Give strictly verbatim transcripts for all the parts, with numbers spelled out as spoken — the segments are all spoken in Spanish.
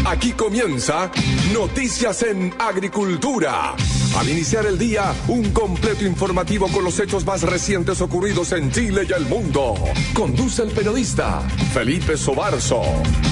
Aquí comienza Noticias en Agricultura. Al iniciar el día, un completo informativo con los hechos más recientes ocurridos en Chile y el mundo. Conduce el periodista Felipe Sobarzo.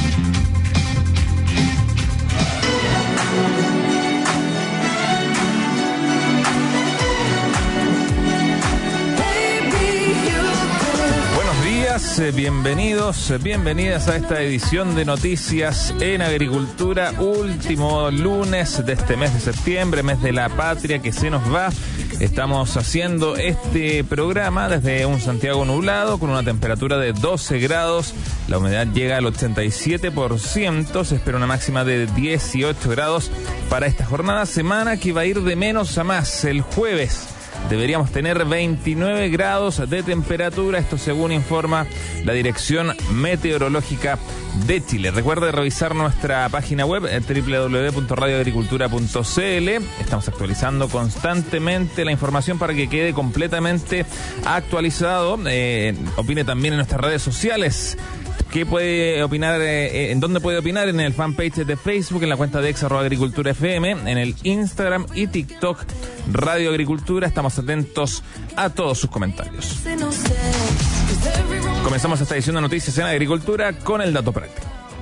Bienvenidos, bienvenidas a esta edición de Noticias en Agricultura, último lunes de este mes de septiembre, mes de la patria que se nos va. Estamos haciendo este programa desde un Santiago nublado con una temperatura de doce grados, la humedad llega al ochenta y siete por ciento, se espera una máxima de dieciocho grados para esta jornada, semana que va a ir de menos a más. El jueves deberíamos tener veintinueve grados de temperatura, esto según informa la Dirección Meteorológica de Chile. Recuerde revisar nuestra página web doble u doble u doble u punto radio agricultura punto c l. Estamos actualizando constantemente la información para que quede completamente actualizado. Eh, opine también en nuestras redes sociales. ¿Qué puede opinar? Eh, ¿En dónde puede opinar? En el fanpage de Facebook, en la cuenta de ex arroba agricultura F M, en el Instagram y TikTok Radio Agricultura. Estamos atentos a todos sus comentarios. Comenzamos esta edición de Noticias en Agricultura con el dato práctico.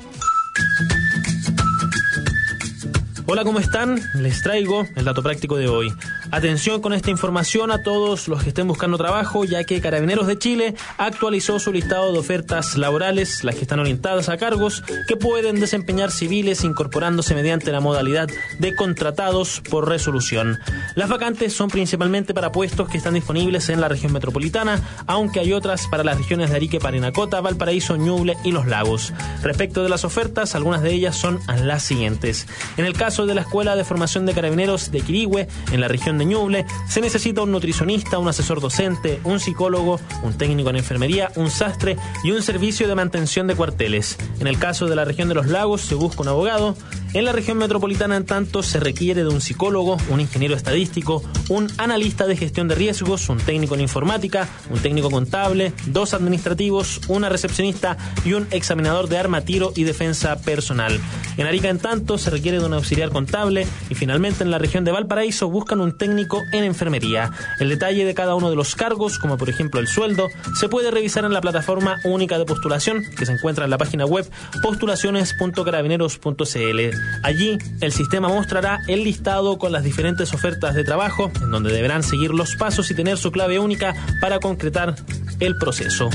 Hola, ¿cómo están? Les traigo el dato práctico de hoy. Atención con esta información a todos los que estén buscando trabajo, ya que Carabineros de Chile actualizó su listado de ofertas laborales, las que están orientadas a cargos que pueden desempeñar civiles incorporándose mediante la modalidad de contratados por resolución. Las vacantes son principalmente para puestos que están disponibles en la región metropolitana, aunque hay otras para las regiones de Arique, Parinacota, Valparaíso, Ñuble y Los Lagos. Respecto de las ofertas, algunas de ellas son las siguientes. En el caso de la Escuela de Formación de Carabineros de Quirihue, en la región de Ñuble, se necesita un nutricionista, un asesor docente, un psicólogo, un técnico en enfermería, un sastre y un servicio de mantención de cuarteles. En el caso de la región de Los Lagos se busca un abogado. En la región metropolitana, en tanto, se requiere de un psicólogo, un ingeniero estadístico, un analista de gestión de riesgos, un técnico en informática, un técnico contable, dos administrativos, una recepcionista y un examinador de arma, tiro y defensa personal. En Arica, en tanto, se requiere de un auxiliar contable y finalmente en la región de Valparaíso buscan un técnico en enfermería. El detalle de cada uno de los cargos, como por ejemplo el sueldo, se puede revisar en la plataforma única de postulación que se encuentra en la página web postulaciones punto carabineros punto c l. Allí, el sistema mostrará el listado con las diferentes ofertas de trabajo, en donde deberán seguir los pasos y tener su clave única para concretar el proceso.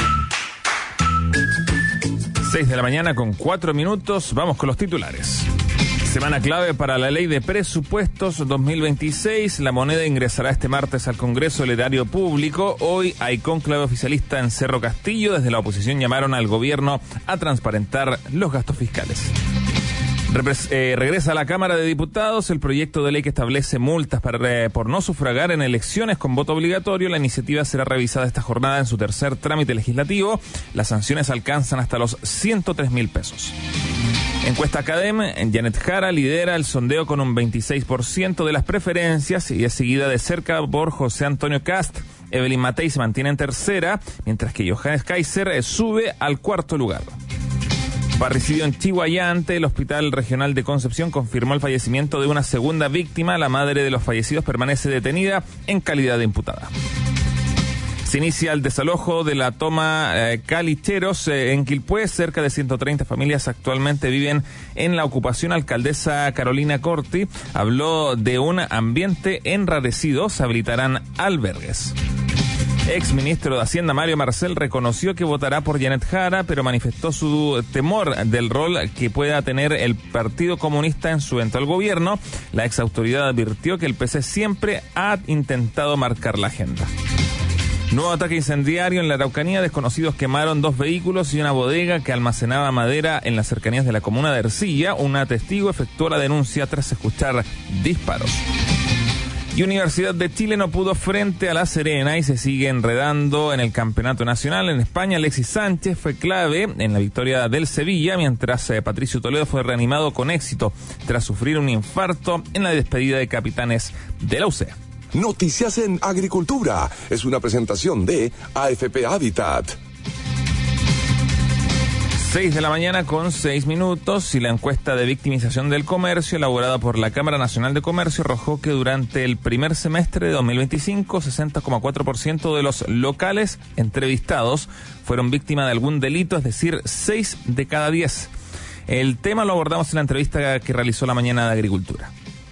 seis de la mañana con cuatro minutos, vamos con los titulares. Semana clave para la Ley de Presupuestos dos mil veintiséis. La moneda ingresará este martes al Congreso del Erario Público. Hoy hay cónclave oficialista en Cerro Castillo. Desde la oposición llamaron al gobierno a transparentar los gastos fiscales. Repres- eh, regresa a la Cámara de Diputados el proyecto de ley que establece multas para, eh, por no sufragar en elecciones con voto obligatorio. La iniciativa será revisada esta jornada en su tercer trámite legislativo. Las sanciones alcanzan hasta los ciento tres mil pesos. Encuesta Academ, Janet Jara lidera el sondeo con un veintiséis por ciento de las preferencias y es seguida de cerca por José Antonio Kast. Evelyn Matei se mantiene en tercera, mientras que Johannes Kaiser eh, sube al cuarto lugar. Parricidio en Chihuayante. El Hospital Regional de Concepción confirmó el fallecimiento de una segunda víctima. La madre de los fallecidos permanece detenida en calidad de imputada. Se inicia el desalojo de la toma eh, Calicheros eh, en Quilpué. Cerca de ciento treinta familias actualmente viven en la ocupación. Alcaldesa Carolina Corti habló de un ambiente enrarecido. Se habilitarán albergues. Ex ministro de Hacienda Mario Marcel reconoció que votará por Janet Jara, pero manifestó su temor del rol que pueda tener el Partido Comunista en su eventual gobierno. La ex autoridad advirtió que el P C siempre ha intentado marcar la agenda. Nuevo ataque incendiario en la Araucanía. Desconocidos quemaron dos vehículos y una bodega que almacenaba madera en las cercanías de la comuna de Ercilla. Una testigo efectuó la denuncia tras escuchar disparos. Y Universidad de Chile no pudo frente a La Serena y se sigue enredando en el campeonato nacional. En España, Alexis Sánchez fue clave en la victoria del Sevilla, mientras eh, Patricio Toledo fue reanimado con éxito tras sufrir un infarto en la despedida de capitanes de la U C E. Noticias en Agricultura es una presentación de A F P Habitat. seis de la mañana con seis minutos y la encuesta de victimización del comercio elaborada por la Cámara Nacional de Comercio arrojó que durante el primer semestre de dos mil veinticinco, sesenta coma cuatro por ciento de los locales entrevistados fueron víctimas de algún delito, es decir, seis de cada diez. El tema lo abordamos en la entrevista que realizó la mañana de Agricultura.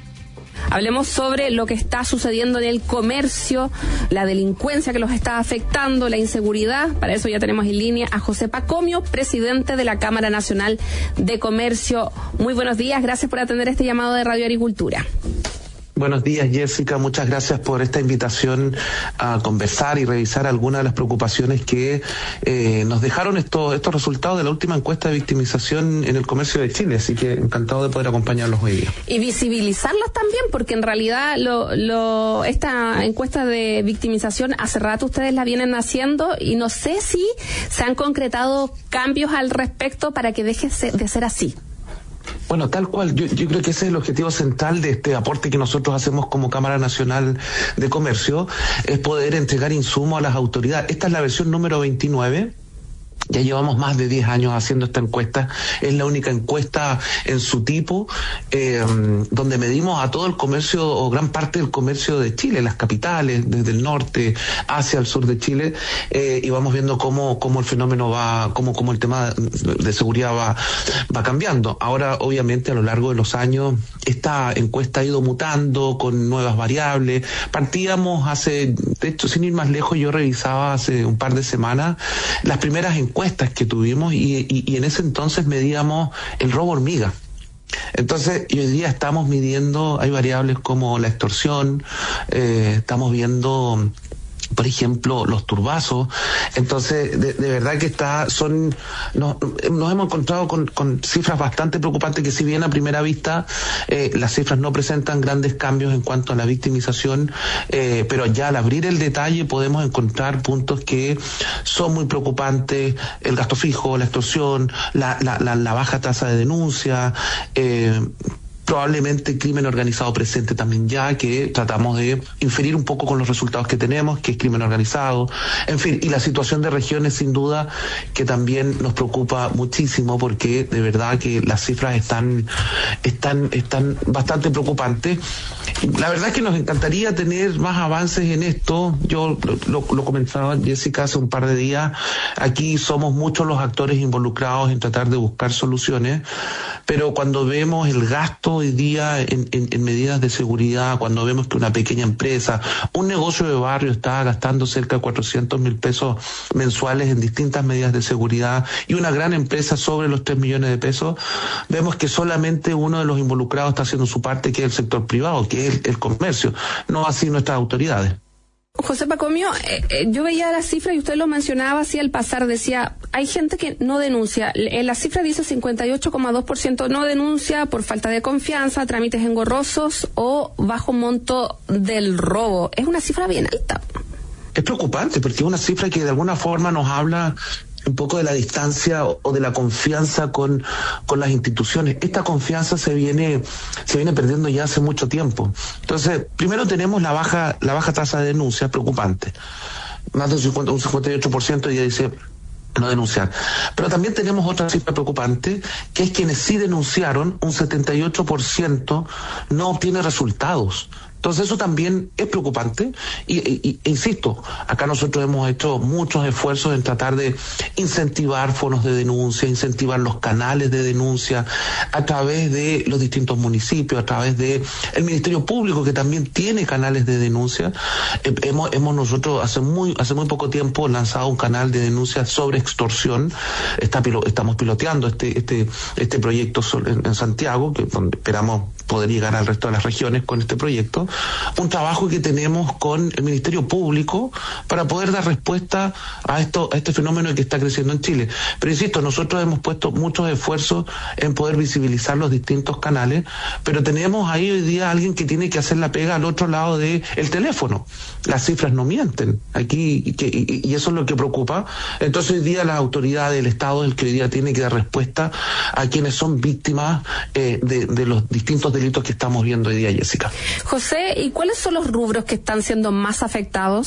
Hablemos sobre lo que está sucediendo en el comercio, la delincuencia que los está afectando, la inseguridad. Para eso ya tenemos en línea a José Pacomio, presidente de la Cámara Nacional de Comercio. Muy buenos días, gracias por atender este llamado de Radio Agricultura. Buenos días, Jessica. Muchas gracias por esta invitación a conversar y revisar algunas de las preocupaciones que eh, nos dejaron estos, estos resultados de la última encuesta de victimización en el comercio de Chile. Así que encantado de poder acompañarlos hoy día. Y visibilizarlos también, porque en realidad lo, lo, esta encuesta de victimización hace rato ustedes la vienen haciendo y no sé si se han concretado cambios al respecto para que deje de ser así. Bueno, tal cual. Yo, yo creo que ese es el objetivo central de este aporte que nosotros hacemos como Cámara Nacional de Comercio, es poder entregar insumos a las autoridades. Esta es la versión número veintinueve. Ya llevamos más de diez años haciendo esta encuesta. Es la única encuesta en su tipo eh, donde medimos a todo el comercio o gran parte del comercio de Chile, las capitales, desde el norte hacia el sur de Chile, eh, y vamos viendo cómo, cómo el fenómeno va, cómo, cómo el tema de seguridad va, va cambiando. Ahora, obviamente, a lo largo de los años, esta encuesta ha ido mutando con nuevas variables. Partíamos hace, de hecho, sin ir más lejos, yo revisaba hace un par de semanas las primeras encuestas encuestas que tuvimos y, y, y en ese entonces medíamos el robo hormiga. Entonces, y hoy día estamos midiendo, hay variables como la extorsión, eh, estamos viendo, por ejemplo, los turbazos. Entonces, de, de verdad que está, son, nos, nos hemos encontrado con, con cifras bastante preocupantes que, si bien a primera vista eh, las cifras no presentan grandes cambios en cuanto a la victimización, eh, pero ya al abrir el detalle podemos encontrar puntos que son muy preocupantes: el gasto fijo, la extorsión, la, la, la, la baja tasa de denuncia, eh, probablemente crimen organizado presente también, ya que tratamos de inferir un poco con los resultados que tenemos, que es crimen organizado, en fin, y la situación de regiones sin duda que también nos preocupa muchísimo, porque de verdad que las cifras están, están, están bastante preocupantes. La verdad es que nos encantaría tener más avances en esto. Yo lo, lo, lo comentaba, Jessica, hace un par de días. Aquí somos muchos los actores involucrados en tratar de buscar soluciones, pero cuando vemos el gasto hoy día en, en, en medidas de seguridad, cuando vemos que una pequeña empresa, un negocio de barrio está gastando cerca de cuatrocientos mil pesos mensuales en distintas medidas de seguridad, y una gran empresa sobre los tres millones de pesos, vemos que solamente uno de los involucrados está haciendo su parte, que es el sector privado, que es el, el comercio, no así nuestras autoridades. José Pacomio, eh, eh, yo veía las cifras y usted lo mencionaba así al pasar, decía, hay gente que no denuncia. En la cifra dice cincuenta y ocho coma dos por ciento no denuncia por falta de confianza, trámites engorrosos o bajo monto del robo. Es una cifra bien alta. Es preocupante porque es una cifra que de alguna forma nos habla un poco de la distancia o de la confianza con, con las instituciones. Esta confianza se viene, se viene perdiendo ya hace mucho tiempo. Entonces, primero tenemos la baja, la baja tasa de denuncia, preocupante. Más de un cincuenta, un cincuenta y ocho por ciento ya dice no denunciar. Pero también tenemos otra cifra preocupante, que es quienes sí denunciaron, un setenta y ocho por ciento no obtiene resultados. Entonces eso también es preocupante y, y, e insisto, acá nosotros hemos hecho muchos esfuerzos en tratar de incentivar foros de denuncia, incentivar los canales de denuncia a través de los distintos municipios, a través de el Ministerio Público, que también tiene canales de denuncia. Eh, hemos, hemos nosotros hace muy hace muy poco tiempo lanzado un canal de denuncia sobre extorsión. Está, estamos piloteando este este este proyecto en, en Santiago, que donde esperamos poder llegar al resto de las regiones con este proyecto. Un trabajo que tenemos con el Ministerio Público para poder dar respuesta a esto, a este fenómeno que está creciendo en Chile. Pero insisto, nosotros hemos puesto muchos esfuerzos en poder visibilizar los distintos canales, pero tenemos ahí hoy día alguien que tiene que hacer la pega al otro lado del teléfono. Las cifras no mienten aquí, y, que, y, y eso es lo que preocupa. Entonces hoy día la autoridad del Estado es el que hoy día tiene que dar respuesta a quienes son víctimas eh, de, de los distintos delitos que estamos viendo hoy día, Jessica. José, ¿y cuáles son los rubros que están siendo más afectados?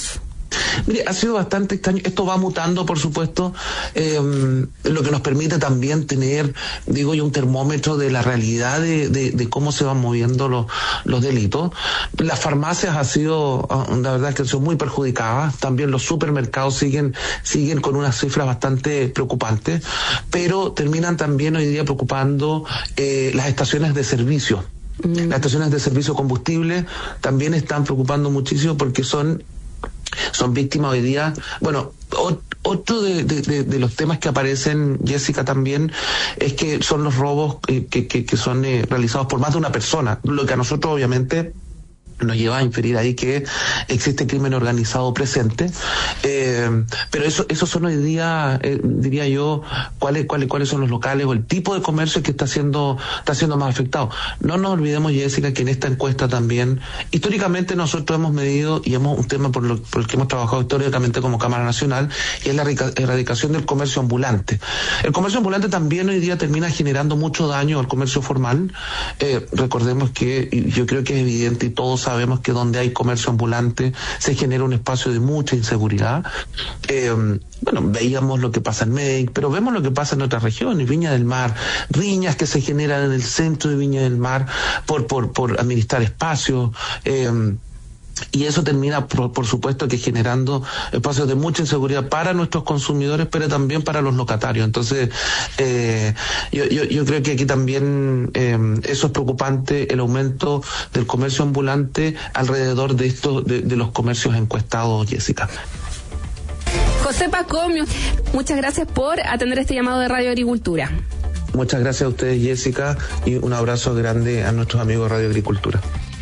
Mire, ha sido bastante extraño. Esto va mutando, por supuesto, eh, lo que nos permite también tener, digo yo, un termómetro de la realidad de, de, de cómo se van moviendo los, los delitos. Las farmacias han sido, la verdad, que han sido muy perjudicadas. También los supermercados siguen, siguen con unas cifras bastante preocupantes, pero terminan también hoy día preocupando eh, las estaciones de servicio. Mm. Las estaciones de servicio de combustible también están preocupando muchísimo porque son son víctimas hoy día. Bueno, o, otro de, de, de, de los temas que aparecen, Jessica, también es que son los robos eh, que, que, que son eh, realizados por más de una persona, lo que a nosotros obviamente nos lleva a inferir ahí que existe crimen organizado presente, eh, pero eso esos son hoy día, eh, diría yo, cuáles cuáles cuáles son los locales o el tipo de comercio que está siendo está siendo más afectado. No nos olvidemos, Jessica, que en esta encuesta también, históricamente nosotros hemos medido, y hemos un tema por, lo, por el que hemos trabajado históricamente como Cámara Nacional, y es la erradicación del comercio ambulante. El comercio ambulante también hoy día termina generando mucho daño al comercio formal. Eh, recordemos que, y yo creo que es evidente y todos sabemos que donde hay comercio ambulante se genera un espacio de mucha inseguridad. Eh, bueno, veíamos lo que pasa en México, pero vemos lo que pasa en otras regiones, Viña del Mar, riñas que se generan en el centro de Viña del Mar por, por, por administrar espacios. Eh, Y eso termina, por, por supuesto, que generando espacios de mucha inseguridad para nuestros consumidores, pero también para los locatarios. Entonces, eh, yo, yo, yo creo que aquí también eh, eso es preocupante, el aumento del comercio ambulante alrededor de estos, de, de los comercios encuestados, Jessica. José Pacomio, muchas gracias por atender este llamado de Radio Agricultura. Muchas gracias a ustedes, Jessica, y un abrazo grande a nuestros amigos de Radio Agricultura.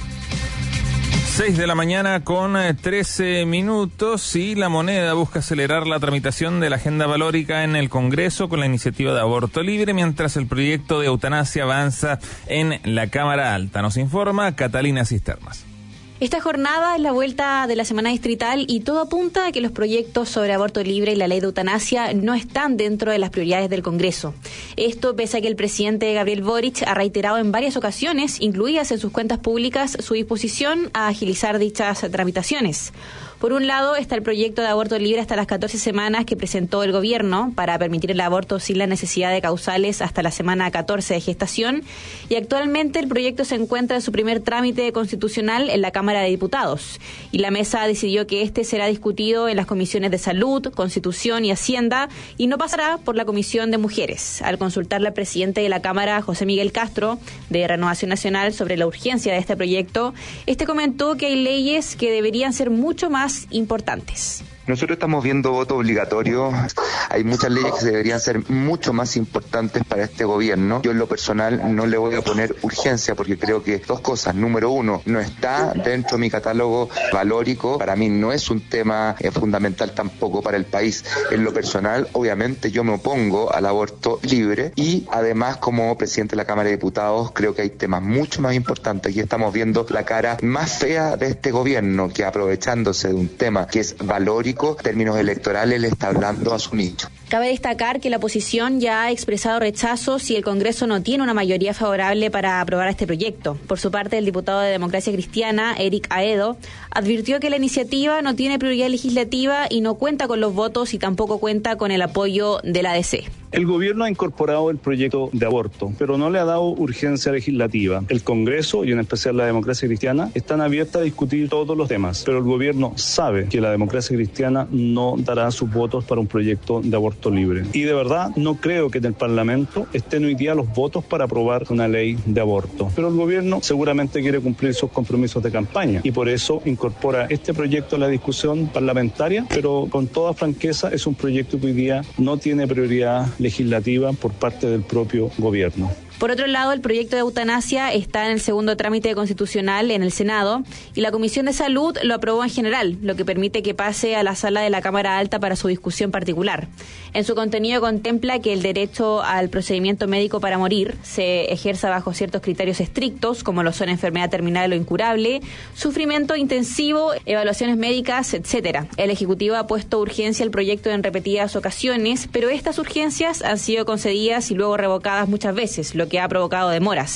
seis de la mañana con trece minutos y La Moneda busca acelerar la tramitación de la agenda valórica en el Congreso con la iniciativa de aborto libre, mientras el proyecto de eutanasia avanza en la Cámara Alta. Nos informa Catalina Cisternas. Esta jornada es la vuelta de la semana distrital y todo apunta a que los proyectos sobre aborto libre y la ley de eutanasia no están dentro de las prioridades del Congreso. Esto pese a que el presidente Gabriel Boric ha reiterado en varias ocasiones, incluidas en sus cuentas públicas, su disposición a agilizar dichas tramitaciones. Por un lado está el proyecto de aborto libre hasta las catorce semanas que presentó el gobierno para permitir el aborto sin la necesidad de causales hasta la semana catorce de gestación, y actualmente el proyecto se encuentra en su primer trámite constitucional en la Cámara de Diputados, y la mesa decidió que este será discutido en las comisiones de Salud, Constitución y Hacienda y no pasará por la Comisión de Mujeres. Al consultarle al presidente de la Cámara, José Miguel Castro, de Renovación Nacional, sobre la urgencia de este proyecto, este comentó que hay leyes que deberían ser mucho más importantes. Nosotros estamos viendo voto obligatorio. Hay muchas leyes que deberían ser mucho más importantes para este gobierno. Yo en lo personal no le voy a poner urgencia porque creo que dos cosas. Número uno, no está dentro de mi catálogo valórico. Para mí no es un tema eh, fundamental tampoco para el país. En lo personal, obviamente yo me opongo al aborto libre y además como presidente de la Cámara de Diputados creo que hay temas mucho más importantes y estamos viendo la cara más fea de este gobierno que aprovechándose de un tema que es valórico, términos electorales, le está hablando a su nicho. Cabe destacar que la oposición ya ha expresado rechazo si el Congreso no tiene una mayoría favorable para aprobar este proyecto. Por su parte, el diputado de Democracia Cristiana, Eric Aedo, advirtió que la iniciativa no tiene prioridad legislativa y no cuenta con los votos y tampoco cuenta con el apoyo de la A D C. El gobierno ha incorporado el proyecto de aborto, pero no le ha dado urgencia legislativa. El Congreso, y en especial la Democracia Cristiana, están abiertas a discutir todos los temas, pero el gobierno sabe que la Democracia Cristiana no dará sus votos para un proyecto de aborto libre. Y de verdad no creo que en el Parlamento estén hoy día los votos para aprobar una ley de aborto. Pero el gobierno seguramente quiere cumplir sus compromisos de campaña y por eso incorpora este proyecto a la discusión parlamentaria, pero con toda franqueza es un proyecto que hoy día no tiene prioridad legislativa por parte del propio gobierno. Por otro lado, el proyecto de eutanasia está en el segundo trámite constitucional en el Senado y la Comisión de Salud lo aprobó en general, lo que permite que pase a la sala de la Cámara Alta para su discusión particular. En su contenido contempla que el derecho al procedimiento médico para morir se ejerza bajo ciertos criterios estrictos, como lo son enfermedad terminal o incurable, sufrimiento intensivo, evaluaciones médicas, etcétera. El Ejecutivo ha puesto urgencia al proyecto en repetidas ocasiones, pero estas urgencias han sido concedidas y luego revocadas muchas veces, lo que ha provocado demoras.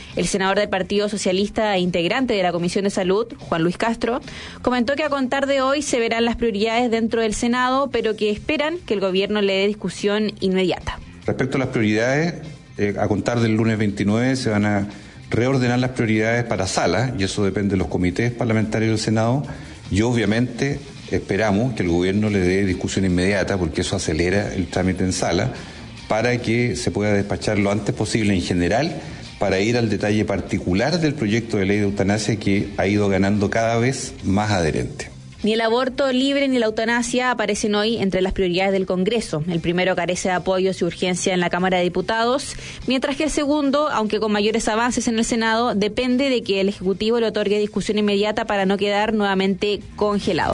El senador del Partido Socialista e integrante de la Comisión de Salud, Juan Luis Castro, comentó que a contar de hoy se verán las prioridades dentro del Senado, pero que esperan que el gobierno le dé discusión inmediata. Respecto a las prioridades, eh, a contar del lunes veintinueve se van a reordenar las prioridades para sala, y eso depende de los comités parlamentarios del Senado, y obviamente esperamos que el gobierno le dé discusión inmediata, porque eso acelera el trámite en sala, para que se pueda despachar lo antes posible en general, para ir al detalle particular del proyecto de ley de eutanasia que ha ido ganando cada vez más adherente. Ni el aborto libre ni la eutanasia aparecen hoy entre las prioridades del Congreso. El primero carece de apoyos y urgencia en la Cámara de Diputados, mientras que el segundo, aunque con mayores avances en el Senado, depende de que el Ejecutivo le otorgue discusión inmediata para no quedar nuevamente congelado.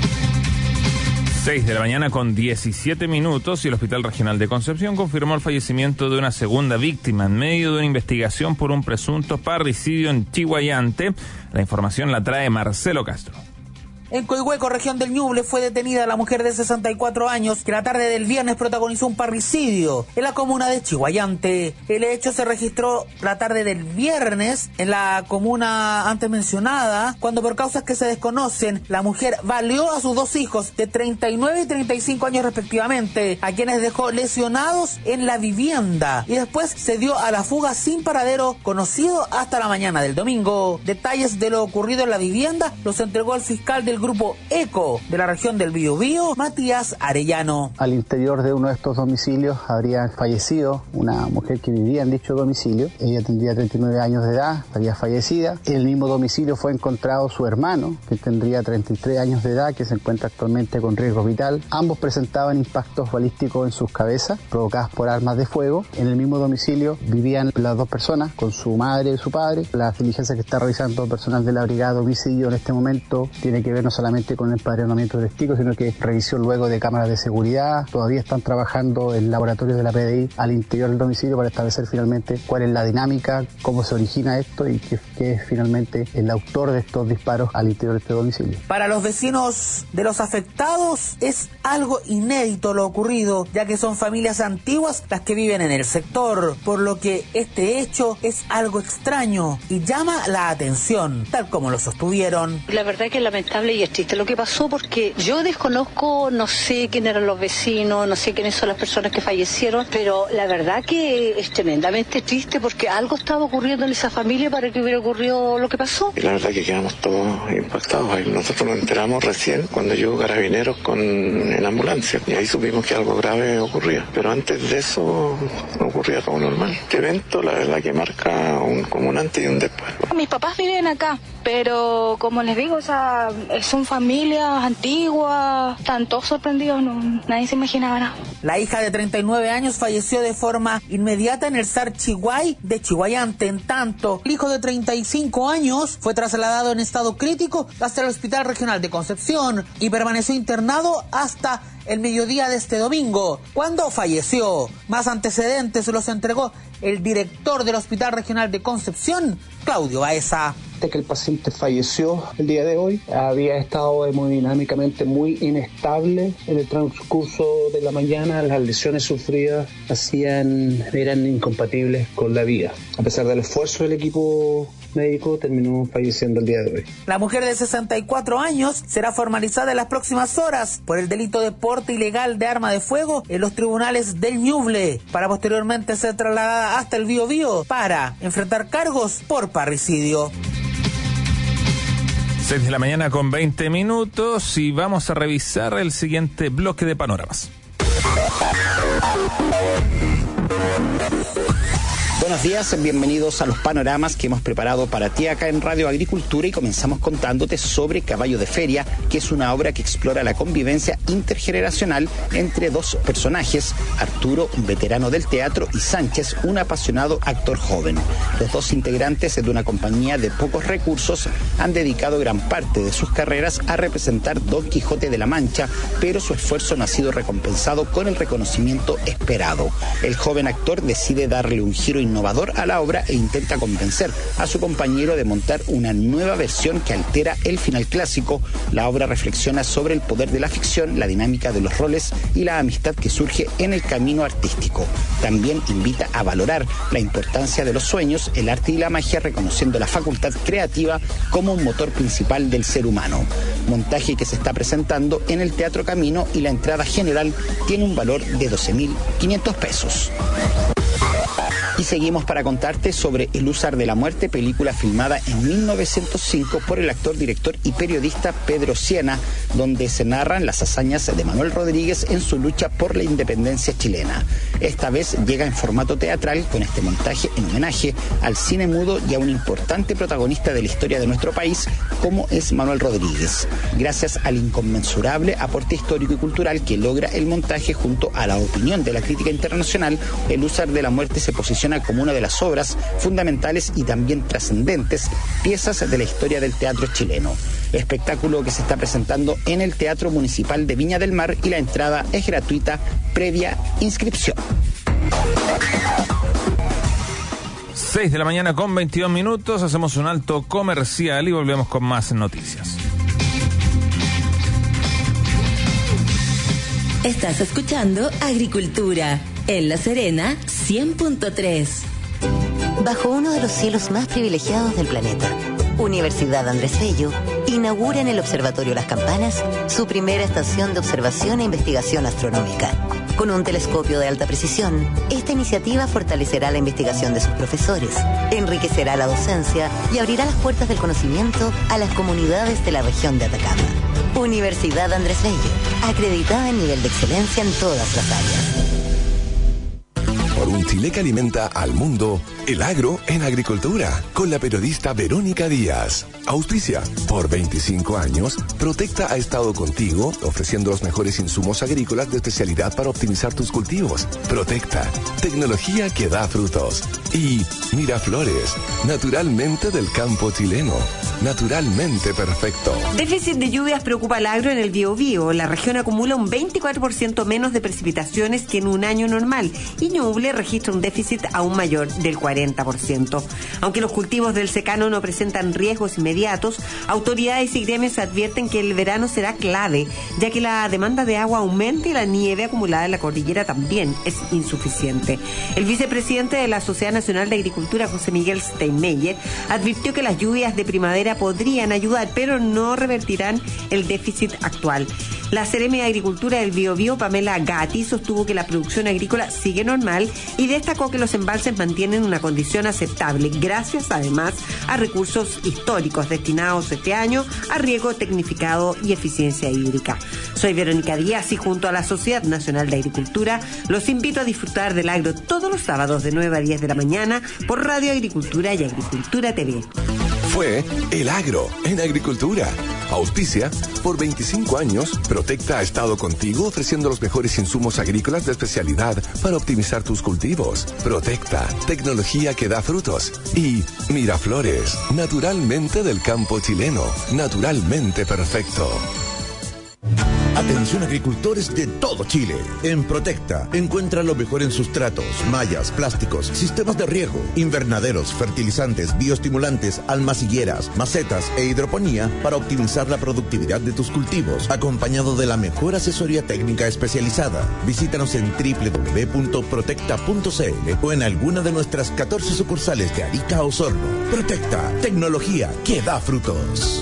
seis de la mañana con diecisiete minutos y el Hospital Regional de Concepción confirmó el fallecimiento de una segunda víctima en medio de una investigación por un presunto parricidio en Chiguayante. La información la trae Marcelo Castro. En Coihueco, región del Ñuble, fue detenida la mujer de sesenta y cuatro años que la tarde del viernes protagonizó un parricidio en la comuna de Chiguayante. El hecho se registró la tarde del viernes en la comuna antes mencionada, cuando por causas que se desconocen, la mujer valió a sus dos hijos de treinta y nueve y treinta y cinco años respectivamente, a quienes dejó lesionados en la vivienda, y después se dio a la fuga sin paradero conocido hasta la mañana del domingo. Detalles de lo ocurrido en la vivienda los entregó el fiscal del Grupo ECO de la región del Biobío, Matías Arellano. Al interior de uno de estos domicilios habría fallecido una mujer que vivía en dicho domicilio. Ella tendría treinta y nueve años de edad, estaría fallecida. En el mismo domicilio fue encontrado su hermano, que tendría treinta y tres años de edad, que se encuentra actualmente con riesgo vital. Ambos presentaban impactos balísticos en sus cabezas, provocadas por armas de fuego. En el mismo domicilio vivían las dos personas, con su madre y su padre. La diligencia que está realizando personal de la Brigada de Homicidio en este momento tiene que ver no solamente con el empadronamiento de testigos, sino que revisión luego de cámaras de seguridad. Todavía están trabajando en laboratorios de la P D I al interior del domicilio para establecer finalmente cuál es la dinámica, cómo se origina esto y qué, qué es finalmente el autor de estos disparos al interior de este domicilio. Para los vecinos de los afectados es algo inédito lo ocurrido, ya que son familias antiguas las que viven en el sector, por lo que este hecho es algo extraño y llama la atención, tal como lo sostuvieron. La verdad que es lamentable y es triste lo que pasó, porque yo desconozco, no sé quién eran los vecinos, no sé quiénes son las personas que fallecieron, pero la verdad que es tremendamente triste porque algo estaba ocurriendo en esa familia para que hubiera ocurrido lo que pasó. Y la verdad que quedamos todos impactados. Nosotros nos enteramos recién cuando llegó Carabineros con en ambulancia y ahí supimos que algo grave ocurría, pero antes de eso ocurría todo normal. Este evento la verdad que marca un, como un antes y un después. Mis papás viven acá, pero como les digo, o sea, son familias antiguas, están todos sorprendidos, no, nadie se imaginaba nada. La hija de treinta y nueve años falleció de forma inmediata en el S A R Chiguay de Chiguayante. En tanto, el hijo de treinta y cinco años fue trasladado en estado crítico hasta el Hospital Regional de Concepción y permaneció internado hasta el mediodía de este domingo, cuando falleció. Más antecedentes los entregó el director del Hospital Regional de Concepción, Claudio Baeza. Que el paciente falleció el día de hoy, había estado hemodinámicamente muy inestable en el transcurso de la mañana. Las lesiones sufridas hacían, eran incompatibles con la vida. A pesar del esfuerzo del equipo médico, terminó falleciendo el día de hoy. La mujer de sesenta y cuatro años será formalizada en las próximas horas por el delito de porte ilegal de arma de fuego en los tribunales del Ñuble, para posteriormente ser trasladada hasta el Biobío para enfrentar cargos por parricidio. seis de la mañana con veinte minutos y vamos a revisar el siguiente bloque de panoramas. Buenos días, bienvenidos a los panoramas que hemos preparado para ti acá en Radio Agricultura, y comenzamos contándote sobre Caballo de Feria, que es una obra que explora la convivencia intergeneracional entre dos personajes, Arturo, un veterano del teatro, y Sánchez, un apasionado actor joven. Los dos integrantes de una compañía de pocos recursos han dedicado gran parte de sus carreras a representar Don Quijote de la Mancha, pero su esfuerzo no ha sido recompensado con el reconocimiento esperado. El joven actor decide darle un giro innovador innovador a la obra e intenta convencer a su compañero de montar una nueva versión que altera el final clásico. La obra reflexiona sobre el poder de la ficción, la dinámica de los roles y la amistad que surge en el camino artístico. También invita a valorar la importancia de los sueños, el arte y la magia, reconociendo la facultad creativa como un motor principal del ser humano. Montaje que se está presentando en el Teatro Camino y la entrada general tiene un valor de doce mil quinientos pesos. Y seguimos para contarte sobre El Húsar de la Muerte, película filmada en mil novecientos cinco por el actor, director y periodista Pedro Siena, donde se narran las hazañas de Manuel Rodríguez en su lucha por la independencia chilena. Esta vez llega en formato teatral con este montaje en homenaje al cine mudo y a un importante protagonista de la historia de nuestro país como es Manuel Rodríguez. Gracias al inconmensurable aporte histórico y cultural que logra el montaje junto a la opinión de la crítica internacional, El Húsar de la Muerte se posiciona como una de las obras fundamentales y también trascendentes piezas de la historia del teatro chileno. Espectáculo que se está presentando en el Teatro Municipal de Viña del Mar y la entrada es gratuita previa inscripción. seis de la mañana con veintidós minutos, hacemos un alto comercial y volvemos con más noticias. Estás escuchando Agricultura en La Serena cien punto tres. Bajo uno de los cielos más privilegiados del planeta, Universidad Andrés Bello inaugura en el Observatorio Las Campanas su primera estación de observación e investigación astronómica. Con un telescopio de alta precisión, esta iniciativa fortalecerá la investigación de sus profesores, enriquecerá la docencia y abrirá las puertas del conocimiento a las comunidades de la región de Atacama. Universidad Andrés Bello, acreditada en nivel de excelencia en todas las áreas. Por un Chile que alimenta al mundo, el agro en agricultura, con la periodista Verónica Díaz. Auspicia, por veinticinco años, Protecta ha estado contigo, ofreciendo los mejores insumos agrícolas de especialidad para optimizar tus cultivos. Protecta, tecnología que da frutos. Y Miraflores, naturalmente del campo chileno, naturalmente perfecto. Déficit de lluvias preocupa al agro en el Biobío. La región acumula un veinticuatro por ciento menos de precipitaciones que en un año normal y Ñuble registra un déficit aún mayor del cuarenta por ciento. Aunque los cultivos del secano no presentan riesgos inmediatos, autoridades y gremios advierten que el verano será clave, ya que la demanda de agua aumenta y la nieve acumulada en la cordillera también es insuficiente. El vicepresidente de la Sociedad Nacional de Agricultura, José Miguel Steinmeier, advirtió que las lluvias de primavera podrían ayudar, pero no revertirán el déficit actual. La Seremi de Agricultura del Biobío, Pamela Gatti, sostuvo que la producción agrícola sigue normal y destacó que los embalses mantienen una condición aceptable, gracias además a recursos históricos destinados este año a riego tecnificado y eficiencia hídrica. Soy Verónica Díaz y junto a la Sociedad Nacional de Agricultura los invito a disfrutar del agro todos los sábados de nueve a diez de la mañana por Radio Agricultura y Agricultura T V. Fue El Agro en Agricultura. Auspicia, por veinticinco años, Protecta ha estado contigo ofreciendo los mejores insumos agrícolas de especialidad para optimizar tus cultivos. Protecta, tecnología que da frutos. Y Miraflores, naturalmente del campo chileno, naturalmente perfecto. Atención agricultores de todo Chile. En Protecta encuentra lo mejor en sustratos, mallas, plásticos, sistemas de riego, invernaderos, fertilizantes, bioestimulantes, almacilleras, macetas e hidroponía para optimizar la productividad de tus cultivos, acompañado de la mejor asesoría técnica especializada. Visítanos en doble u doble u doble u punto protecta punto c l o en alguna de nuestras catorce sucursales de Arica o Osorno. Protecta, tecnología que da frutos.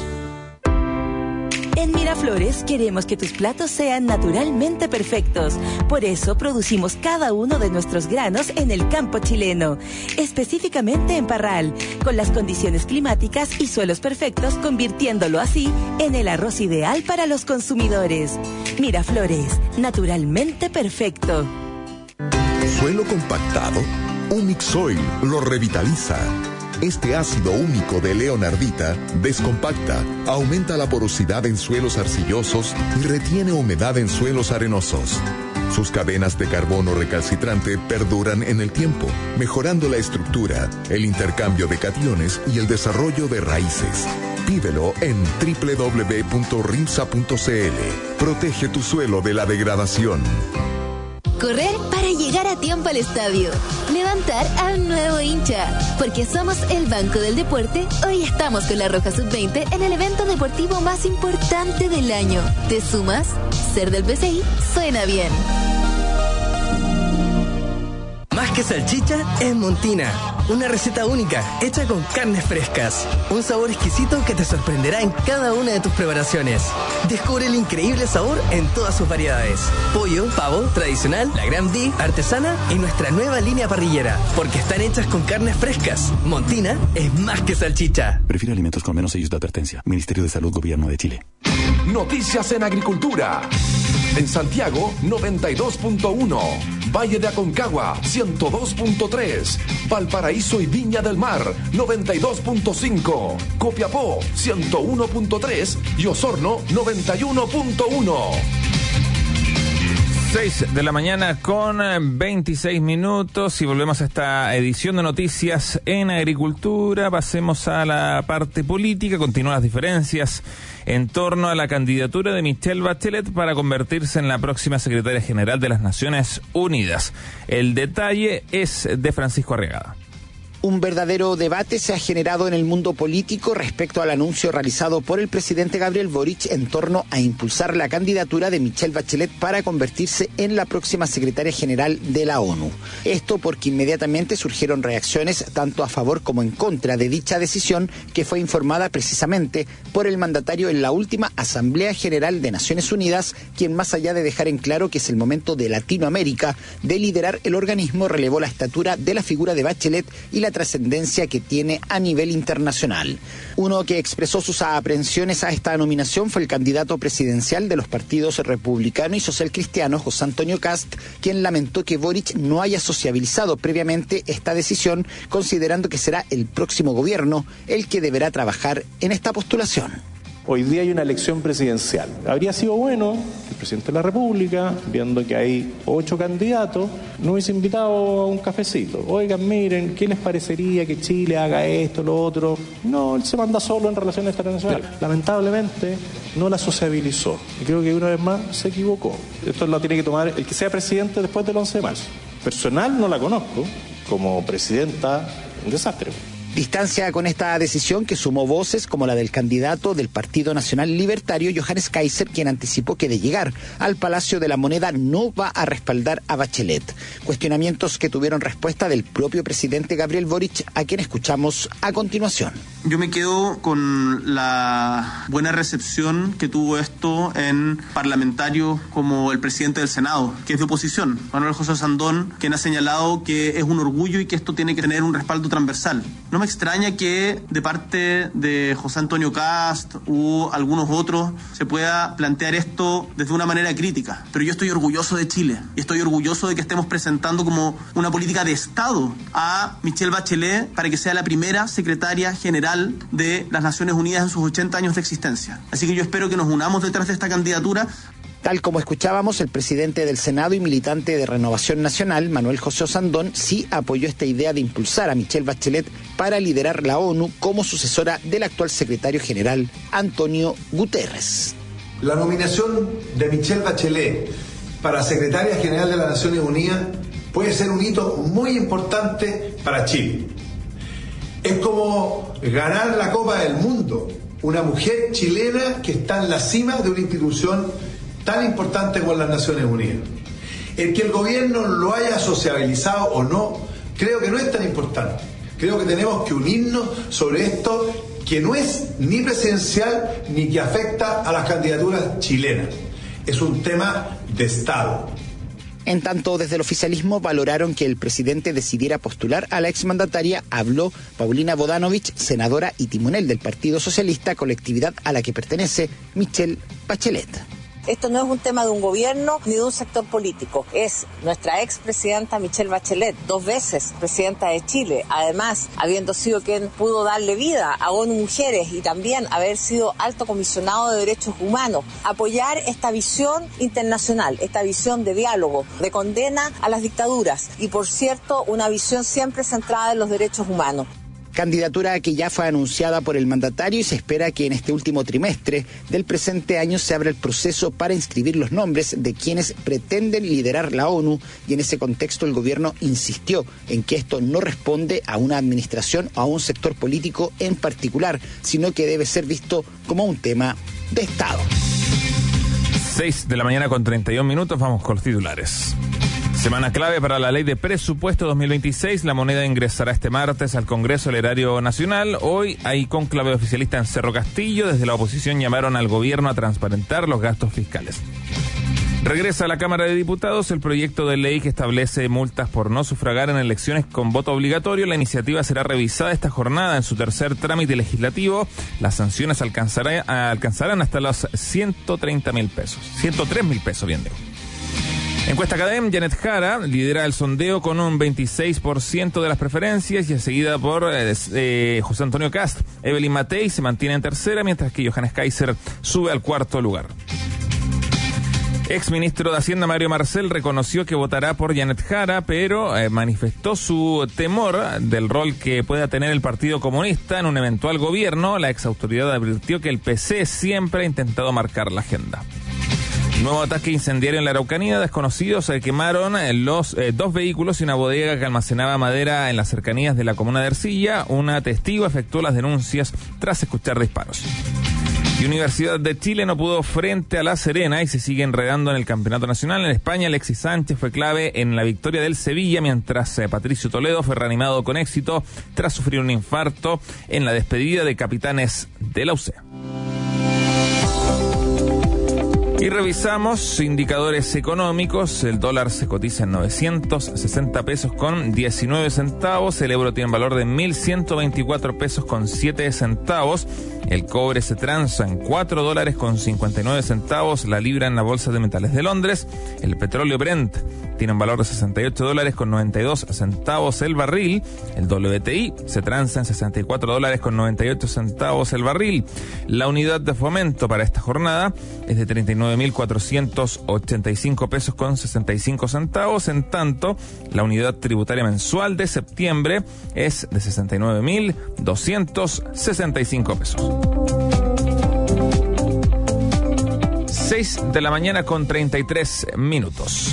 En Miraflores queremos que tus platos sean naturalmente perfectos. Por eso producimos cada uno de nuestros granos en el campo chileno, específicamente en Parral, con las condiciones climáticas y suelos perfectos, convirtiéndolo así en el arroz ideal para los consumidores. Miraflores, naturalmente perfecto. Suelo compactado, Humic Soil lo revitaliza. Este ácido húmico de Leonardita descompacta, aumenta la porosidad en suelos arcillosos y retiene humedad en suelos arenosos. Sus cadenas de carbono recalcitrante perduran en el tiempo, mejorando la estructura, el intercambio de cationes y el desarrollo de raíces. Pídelo en doble u doble u doble u punto rimsa punto c l. Protege tu suelo de la degradación. Correr para llegar a tiempo al estadio. Levantar a un nuevo hincha. Porque somos el Banco del Deporte, hoy estamos con la Roja sub veinte en el evento deportivo más importante del año. ¿Te sumas? Ser del B C I suena bien. Más que salchicha, es Montina. Una receta única, hecha con carnes frescas. Un sabor exquisito que te sorprenderá en cada una de tus preparaciones. Descubre el increíble sabor en todas sus variedades. Pollo, pavo, tradicional, la Gran Beef, artesana y nuestra nueva línea parrillera. Porque están hechas con carnes frescas. Montina es más que salchicha. Prefiere alimentos con menos sellos de advertencia. Ministerio de Salud, Gobierno de Chile. Noticias en Agricultura. En Santiago, noventa y dos punto uno. Valle de Aconcagua, ciento dos punto tres. Valparaíso y Viña del Mar, noventa y dos punto cinco. Copiapó, ciento uno punto tres. Y Osorno, noventa y uno punto uno. seis de la mañana con veintiséis minutos y volvemos a esta edición de Noticias en Agricultura. Pasemos a la parte política. Continúan las diferencias en torno a la candidatura de Michelle Bachelet para convertirse en la próxima secretaria general de las Naciones Unidas. El detalle es de Francisco Arriagada. Un verdadero debate se ha generado en el mundo político respecto al anuncio realizado por el presidente Gabriel Boric en torno a impulsar la candidatura de Michelle Bachelet para convertirse en la próxima secretaria general de la ONU. Esto porque inmediatamente surgieron reacciones tanto a favor como en contra de dicha decisión, que fue informada precisamente por el mandatario en la última Asamblea General de Naciones Unidas, quien, más allá de dejar en claro que es el momento de Latinoamérica de liderar el organismo, relevó la estatura de la figura de Bachelet y la trascendencia que tiene a nivel internacional. Uno que expresó sus aprehensiones a esta nominación fue el candidato presidencial de los partidos republicano y socialcristiano, José Antonio Kast, quien lamentó que Boric no haya sociabilizado previamente esta decisión, considerando que será el próximo gobierno el que deberá trabajar en esta postulación. Hoy día hay una elección presidencial. Habría sido bueno que el presidente de la República, viendo que hay ocho candidatos, nos hubiese invitado a un cafecito. Oigan, miren, ¿qué les parecería que Chile haga esto, lo otro? No, él se manda solo en relaciones internacionales. Claro. Lamentablemente no la sociabilizó. Y creo que una vez más se equivocó. Esto lo tiene que tomar el que sea presidente después del once de marzo. Personal no la conozco. Como presidenta, un desastre. Distancia con esta decisión que sumó voces como la del candidato del Partido Nacional Libertario, Johannes Kaiser, quien anticipó que de llegar al Palacio de la Moneda no va a respaldar a Bachelet. Cuestionamientos que tuvieron respuesta del propio presidente Gabriel Boric, a quien escuchamos a continuación. Yo me quedo con la buena recepción que tuvo esto en parlamentarios como el presidente del Senado, que es de oposición, Manuel José Sandón, quien ha señalado que es un orgullo y que esto tiene que tener un respaldo transversal. No me extraña que de parte de José Antonio Kast u algunos otros se pueda plantear esto desde una manera crítica, pero yo estoy orgulloso de Chile y estoy orgulloso de que estemos presentando como una política de Estado a Michelle Bachelet para que sea la primera secretaria general de las Naciones Unidas en sus ochenta años de existencia. Así que yo espero que nos unamos detrás de esta candidatura. Tal como escuchábamos, el presidente del Senado y militante de Renovación Nacional, Manuel José Osandón, sí apoyó esta idea de impulsar a Michelle Bachelet para liderar la ONU como sucesora del actual secretario general, Antonio Guterres. La nominación de Michelle Bachelet para secretaria general de las Naciones Unidas puede ser un hito muy importante para Chile. Es como ganar la Copa del Mundo, una mujer chilena que está en la cima de una institución tan importante como las Naciones Unidas. El que el gobierno lo haya sociabilizado o no, creo que no es tan importante. Creo que tenemos que unirnos sobre esto, que no es ni presidencial ni que afecta a las candidaturas chilenas. Es un tema de Estado. En tanto, desde el oficialismo valoraron que el presidente decidiera postular a la exmandataria. Habló Paulina Bodanovich, senadora y timonel del Partido Socialista, colectividad a la que pertenece Michelle Bachelet. Esto no es un tema de un gobierno ni de un sector político. Es nuestra expresidenta Michelle Bachelet, dos veces presidenta de Chile. Además, habiendo sido quien pudo darle vida a ONU Mujeres y también haber sido alto comisionado de derechos humanos. Apoyar esta visión internacional, esta visión de diálogo, de condena a las dictaduras y, por cierto, una visión siempre centrada en los derechos humanos. candidatura que ya fue anunciada por el mandatario y se espera que en este último trimestre del presente año se abra el proceso para inscribir los nombres de quienes pretenden liderar la ONU, y en ese contexto el gobierno insistió en que esto no responde a una administración o a un sector político en particular, sino que debe ser visto como un tema de Estado. seis de la mañana con treinta y un minutos, vamos con los titulares. Semana clave para la ley de presupuesto dos mil veintiséis. La moneda ingresará este martes al Congreso del Erario Nacional. Hoy hay cónclave oficialista en Cerro Castillo. Desde la oposición llamaron al gobierno a transparentar los gastos fiscales. Regresa a la Cámara de Diputados el proyecto de ley que establece multas por no sufragar en elecciones con voto obligatorio. La iniciativa será revisada esta jornada en su tercer trámite legislativo. Las sanciones alcanzará, alcanzarán hasta los ciento treinta mil pesos. ciento tres mil pesos, bien digo. Encuesta Cadem, Janet Jara lidera el sondeo con un veintiséis por ciento de las preferencias y es seguida por eh, eh, José Antonio Cast. Evelyn Matei se mantiene en tercera, mientras que Johannes Kaiser sube al cuarto lugar. Ex ministro de Hacienda Mario Marcel reconoció que votará por Janet Jara, pero eh, manifestó su temor del rol que pueda tener el Partido Comunista en un eventual gobierno. La ex autoridad advirtió que el P C siempre ha intentado marcar la agenda. Nuevo ataque incendiario en la Araucanía. Desconocidos eh, quemaron eh, los eh, dos vehículos y una bodega que almacenaba madera en las cercanías de la comuna de Ercilla. Una testigo efectuó las denuncias tras escuchar disparos. Y Universidad de Chile no pudo frente a La Serena y se sigue enredando en el campeonato nacional. En España, Alexis Sánchez fue clave en la victoria del Sevilla, mientras eh, Patricio Toledo fue reanimado con éxito tras sufrir un infarto en la despedida de capitanes de la U C E. Y revisamos indicadores económicos. El dólar se cotiza en novecientos sesenta pesos con diecinueve centavos. El euro tiene valor de mil ciento veinticuatro pesos con siete centavos. El cobre se transa en cuatro dólares con cincuenta y nueve centavos. La libra en la bolsa de metales de Londres. El petróleo Brent tiene un valor de sesenta y ocho dólares con noventa y dos centavos el barril. El W T I se transa en sesenta y cuatro dólares con noventa y ocho centavos el barril. La unidad de fomento para esta jornada es de treinta y nueve mil cuatrocientos ochenta y cinco pesos con sesenta y cinco centavos. En tanto, la unidad tributaria mensual de septiembre es de sesenta y nueve mil doscientos sesenta y cinco pesos. seis de la mañana con treinta y tres minutos.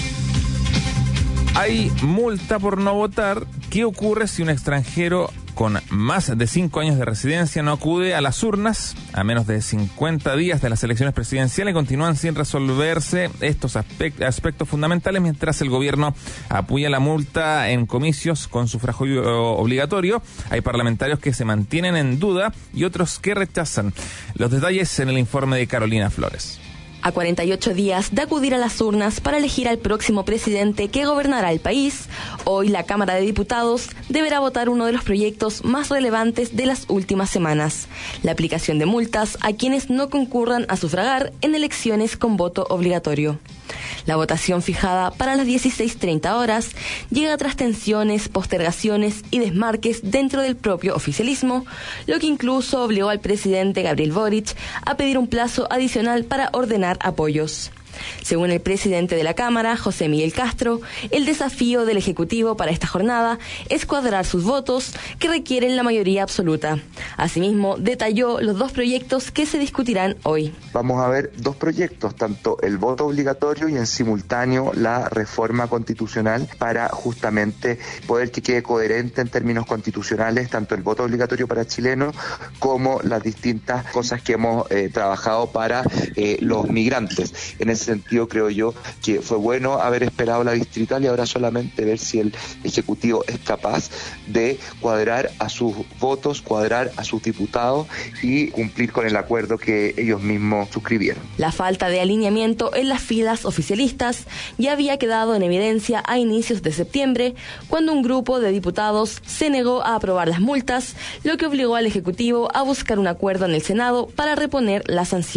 Hay multa por no votar. ¿Qué ocurre si un extranjero con más de cinco años de residencia no acude a las urnas a menos de cincuenta días de las elecciones presidenciales? Continúan sin resolverse estos aspect- aspectos fundamentales mientras el gobierno apoya la multa en comicios con sufragio obligatorio. Hay parlamentarios que se mantienen en duda y otros que rechazan. Los detalles en el informe de Carolina Flores. A cuarenta y ocho días de acudir a las urnas para elegir al próximo presidente que gobernará el país, hoy la Cámara de Diputados deberá votar uno de los proyectos más relevantes de las últimas semanas: la aplicación de multas a quienes no concurran a sufragar en elecciones con voto obligatorio. La votación, fijada para las dieciséis treinta horas, llega tras tensiones, postergaciones y desmarques dentro del propio oficialismo, lo que incluso obligó al presidente Gabriel Boric a pedir un plazo adicional para ordenar apoyos. Según el presidente de la Cámara, José Miguel Castro, el desafío del Ejecutivo para esta jornada es cuadrar sus votos, que requieren la mayoría absoluta. Asimismo, detalló los dos proyectos que se discutirán hoy. Vamos a ver dos proyectos, tanto el voto obligatorio y en simultáneo la reforma constitucional, para justamente poder que quede coherente en términos constitucionales tanto el voto obligatorio para chilenos como las distintas cosas que hemos eh, trabajado para eh, los migrantes. En ese sentido, creo yo que fue bueno haber esperado la distrital y ahora solamente ver si el Ejecutivo es capaz de cuadrar a sus votos, cuadrar a sus diputados y cumplir con el acuerdo que ellos mismos suscribieron. La falta de alineamiento en las filas oficialistas ya había quedado en evidencia a inicios de septiembre, cuando un grupo de diputados se negó a aprobar las multas, lo que obligó al Ejecutivo a buscar un acuerdo en el Senado para reponer la sanción.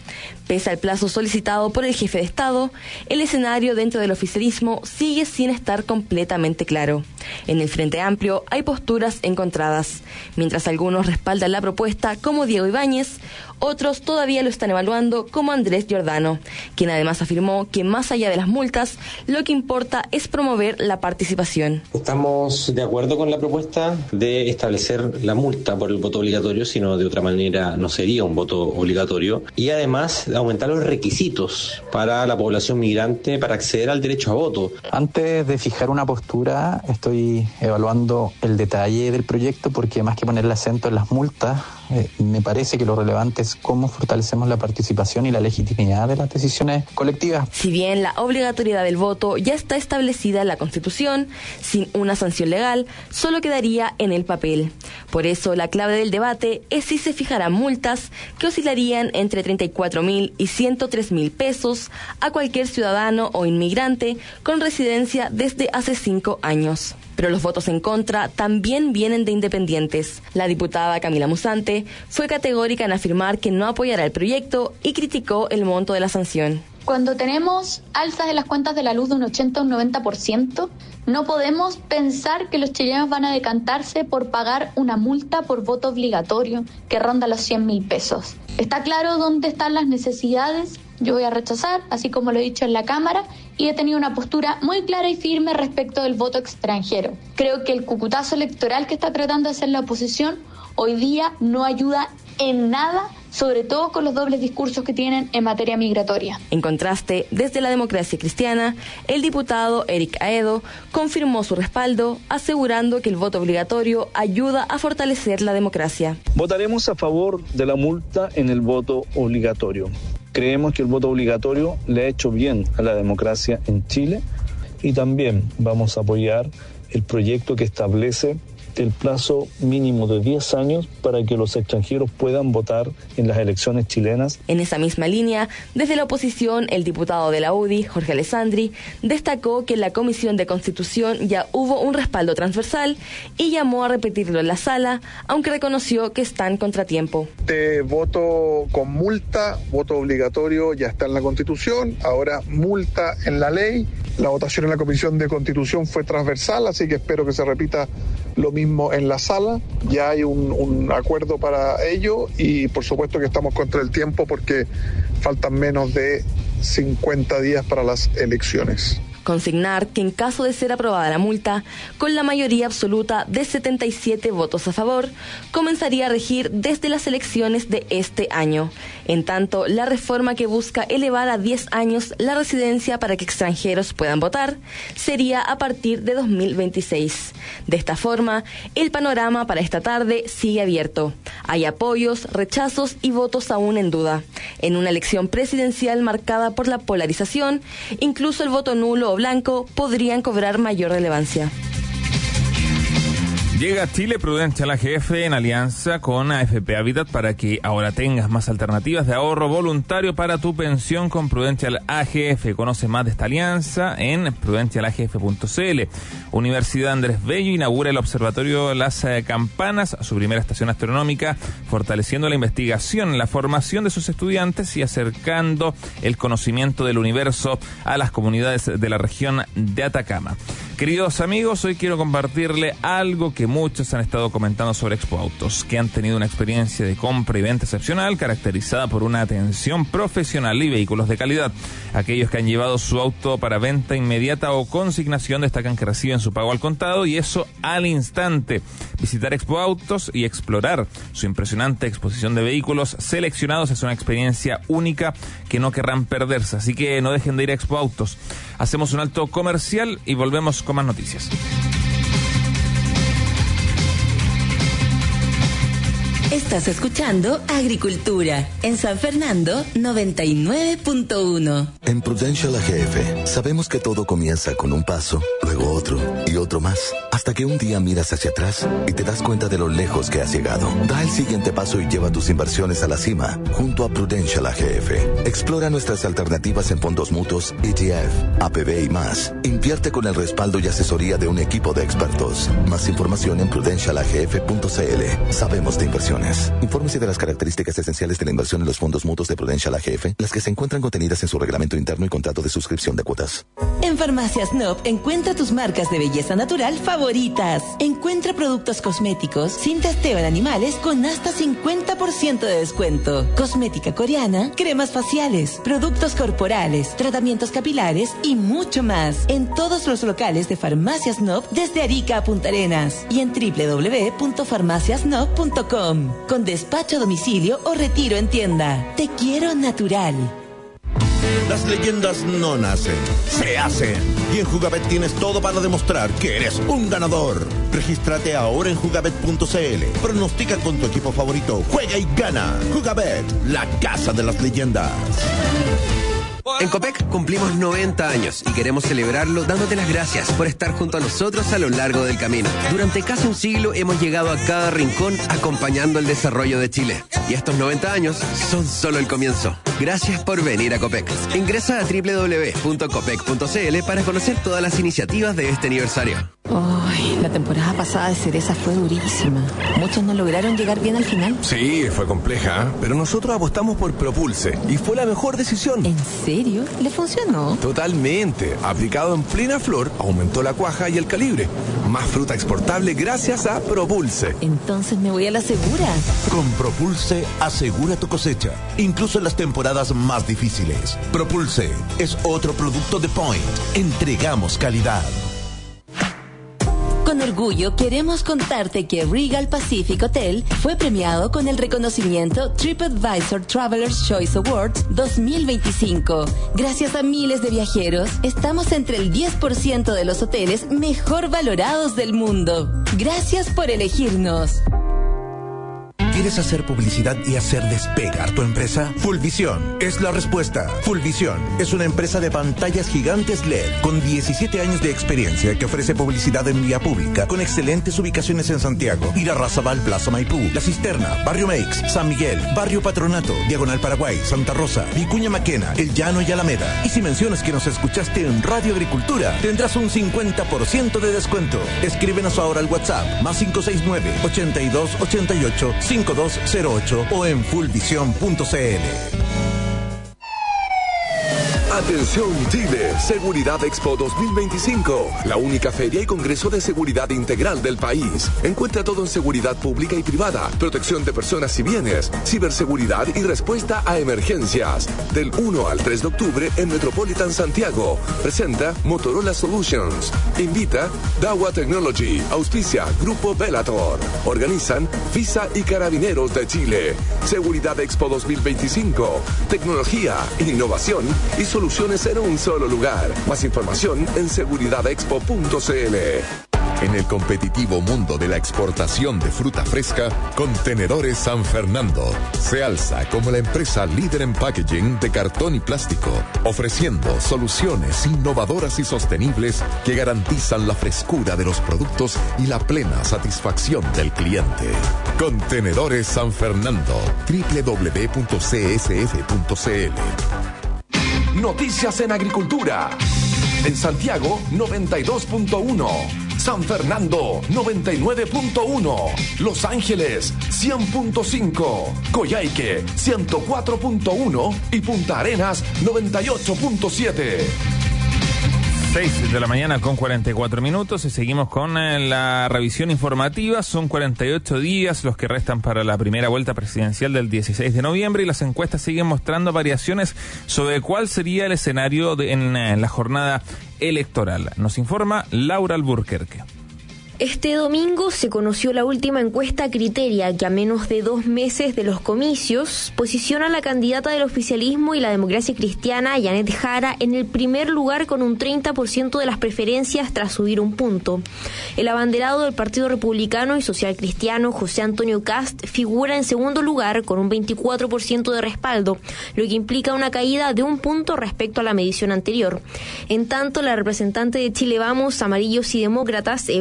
Pese al plazo solicitado por el jefe de Estado, el escenario dentro del oficialismo sigue sin estar completamente claro. En el Frente Amplio hay posturas encontradas. Mientras algunos respaldan la propuesta, como Diego Ibáñez, otros todavía lo están evaluando, como Andrés Giordano, quien además afirmó que más allá de las multas, lo que importa es promover la participación. Estamos de acuerdo con la propuesta de establecer la multa por el voto obligatorio, sino de otra manera no sería un voto obligatorio, y además aumentar los requisitos para la población migrante para acceder al derecho a voto. Antes de fijar una postura, estoy evaluando el detalle del proyecto, porque más que ponerle acento en las multas, eh, me parece que lo relevante es cómo fortalecemos la participación y la legitimidad de las decisiones colectivas. Si bien la obligatoriedad del voto ya está establecida en la Constitución, sin una sanción legal, solo quedaría en el papel. Por eso, la clave del debate es si se fijarán multas que oscilarían entre treinta y cuatro mil y ciento tres mil pesos a cualquier ciudadano o inmigrante con residencia desde hace cinco años. Pero los votos en contra también vienen de independientes. La diputada Camila Musante fue categórica en afirmar que no apoyará el proyecto y criticó el monto de la sanción. Cuando tenemos alzas en las cuentas de la luz de un ochenta o un noventa por ciento, no podemos pensar que los chilenos van a decantarse por pagar una multa por voto obligatorio que ronda los cien mil pesos. Está claro dónde están las necesidades. Yo voy a rechazar, así como lo he dicho en la Cámara, y he tenido una postura muy clara y firme respecto del voto extranjero. Creo que el cucutazo electoral que está tratando de hacer la oposición hoy día no ayuda en nada, sobre todo con los dobles discursos que tienen en materia migratoria. En contraste, desde la Democracia Cristiana, el diputado Eric Aedo confirmó su respaldo, asegurando que el voto obligatorio ayuda a fortalecer la democracia. Votaremos a favor de la multa en el voto obligatorio. Creemos que el voto obligatorio le ha hecho bien a la democracia en Chile, y también vamos a apoyar el proyecto que establece el plazo mínimo de diez años para que los extranjeros puedan votar en las elecciones chilenas. En esa misma línea, desde la oposición, el diputado de la U D I, Jorge Alessandri, destacó que en la Comisión de Constitución ya hubo un respaldo transversal y llamó a repetirlo en la sala, aunque reconoció que está en contratiempo. Este voto con multa, voto obligatorio, ya está en la Constitución, ahora multa en la ley. La votación en la Comisión de Constitución fue transversal, así que espero que se repita lo mismo en la sala. Ya hay un, un acuerdo para ello, y por supuesto que estamos contra el tiempo porque faltan menos de cincuenta días para las elecciones. Consignar que en caso de ser aprobada la multa, con la mayoría absoluta de setenta y siete votos a favor, comenzaría a regir desde las elecciones de este año. En tanto, la reforma que busca elevar a diez años la residencia para que extranjeros puedan votar sería a partir de dos mil veintiséis. De esta forma, el panorama para esta tarde sigue abierto. Hay apoyos, rechazos y votos aún en duda. En una elección presidencial marcada por la polarización, incluso el voto nulo o blanco podrían cobrar mayor relevancia. Llega a Chile Prudencial A G F en alianza con A F P Habitat para que ahora tengas más alternativas de ahorro voluntario para tu pensión con Prudencial A G F. Conoce más de esta alianza en prudencial a g f punto c l. Universidad Andrés Bello inaugura el Observatorio Las Campanas, su primera estación astronómica, fortaleciendo la investigación, la formación de sus estudiantes y acercando el conocimiento del universo a las comunidades de la región de Atacama. Queridos amigos, hoy quiero compartirle algo que muchos han estado comentando sobre Expo Autos, que han tenido una experiencia de compra y venta excepcional, caracterizada por una atención profesional y vehículos de calidad. Aquellos que han llevado su auto para venta inmediata o consignación destacan que reciben su pago al contado, y eso al instante. Visitar Expo Autos y explorar su impresionante exposición de vehículos seleccionados es una experiencia única que no querrán perderse, así que no dejen de ir a Expo Autos. Hacemos un alto comercial y volvemos con más noticias. Estás escuchando Agricultura en San Fernando noventa y nueve punto uno. En Prudential A G F sabemos que todo comienza con un paso, luego otro y otro más, Hasta que un día miras hacia atrás y te das cuenta de lo lejos que has llegado. Da el siguiente paso y lleva tus inversiones a la cima, junto a Prudential A G F. Explora nuestras alternativas en fondos mutuos, E T F, A P B y más. Invierte con el respaldo y asesoría de un equipo de expertos. Más información en prudential a g f punto c l. Sabemos de inversiones. Infórmese de las características esenciales de la inversión en los fondos mutuos de Prudential A G F, las que se encuentran contenidas en su reglamento interno y contrato de suscripción de cuotas. En Farmacias Snob encuentra tus marcas de belleza natural favoritas. Encuentra productos cosméticos sin testeo en animales con hasta cincuenta por ciento de descuento. Cosmética coreana, cremas faciales, productos corporales, tratamientos capilares y mucho más. En todos los locales de Farmacias Snob desde Arica a Punta Arenas y en doble u doble u doble u punto farmacias snob punto com. Con despacho a domicilio o retiro en tienda. Te quiero natural. Las leyendas no nacen, se hacen. Y en Jugabet tienes todo para demostrar que eres un ganador. Regístrate ahora en jugabet punto c l. Pronostica con tu equipo favorito, juega y gana. Jugabet, la casa de las leyendas. En Copec cumplimos noventa años y queremos celebrarlo dándote las gracias por estar junto a nosotros a lo largo del camino. Durante casi un siglo hemos llegado a cada rincón acompañando el desarrollo de Chile. Y estos noventa años son solo el comienzo. Gracias por venir a Copec. Ingresa a doble u doble u doble u punto copec punto c l para conocer todas las iniciativas de este aniversario. Ay, la temporada pasada de cereza fue durísima. Muchos no lograron llegar bien al final. Sí, fue compleja, pero nosotros apostamos por Propulse y fue la mejor decisión. ¿En serio? ¿Le funcionó? Totalmente. Aplicado en plena flor, aumentó la cuaja y el calibre. Más fruta exportable gracias a Propulse. Entonces me voy a la segura. Con Propulse, asegura tu cosecha, incluso en las temporadas más difíciles. Propulse es otro producto de Point. Entregamos calidad. Con orgullo queremos contarte que Regal Pacific Hotel fue premiado con el reconocimiento TripAdvisor Traveler's Choice Awards dos mil veinticinco. Gracias a miles de viajeros, estamos entre el diez por ciento de los hoteles mejor valorados del mundo. Gracias por elegirnos. ¿Quieres hacer publicidad y hacer despegar tu empresa? Fullvisión es la respuesta. Fullvisión es una empresa de pantallas gigantes L E D con diecisiete años de experiencia que ofrece publicidad en vía pública con excelentes ubicaciones en Santiago, Irarrázaval, Plaza Maipú, La Cisterna, Barrio Meix, San Miguel, Barrio Patronato, Diagonal Paraguay, Santa Rosa, Vicuña Maquena, El Llano y Alameda. Y si mencionas que nos escuchaste en Radio Agricultura, tendrás un cincuenta por ciento de descuento. Escríbenos ahora al WhatsApp más cinco seis nueve, ochenta y dos, ochenta y ocho, cinco dos cero ocho o en fullvision punto c l. Atención Chile, Seguridad Expo dos mil veinticinco, la única feria y congreso de seguridad integral del país. Encuentra todo en seguridad pública y privada, protección de personas y bienes, ciberseguridad y respuesta a emergencias. Del uno al tres de octubre en Metropolitan Santiago. Presenta Motorola Solutions. Invita Dawa Technology. Auspicia Grupo Bellator. Organizan FISA y Carabineros de Chile. Seguridad Expo dos mil veinticinco. Tecnología, innovación y soluciones en un solo lugar. Más información en seguridad expo punto c l. En el competitivo mundo de la exportación de fruta fresca, Contenedores San Fernando se alza como la empresa líder en packaging de cartón y plástico, ofreciendo soluciones innovadoras y sostenibles que garantizan la frescura de los productos y la plena satisfacción del cliente. Contenedores San Fernando, doble u doble u doble u punto c s f punto c l. Noticias en Agricultura. En Santiago, noventa y dos punto uno. San Fernando, noventa y nueve punto uno. Los Ángeles, cien punto cinco. Coyhaique, ciento cuatro punto uno. Y Punta Arenas, noventa y ocho punto siete. seis de la mañana con cuarenta y cuatro minutos y seguimos con eh, la revisión informativa. Son cuarenta y ocho días los que restan para la primera vuelta presidencial del dieciséis de noviembre y las encuestas siguen mostrando variaciones sobre cuál sería el escenario de, en, en la jornada electoral. Nos informa Laura Alburquerque. Este domingo se conoció la última encuesta Criteria, que a menos de dos meses de los comicios posiciona a la candidata del oficialismo y la democracia cristiana, Janet Jara, en el primer lugar con un treinta por ciento de las preferencias tras subir un punto. El abanderado del Partido Republicano y Social Cristiano, José Antonio Cast, figura en segundo lugar con un veinticuatro por ciento de respaldo, lo que implica una caída de un punto respecto a la medición anterior. En tanto, la representante de Chile Vamos, Amarillos y Demócratas, Evelyn Matei,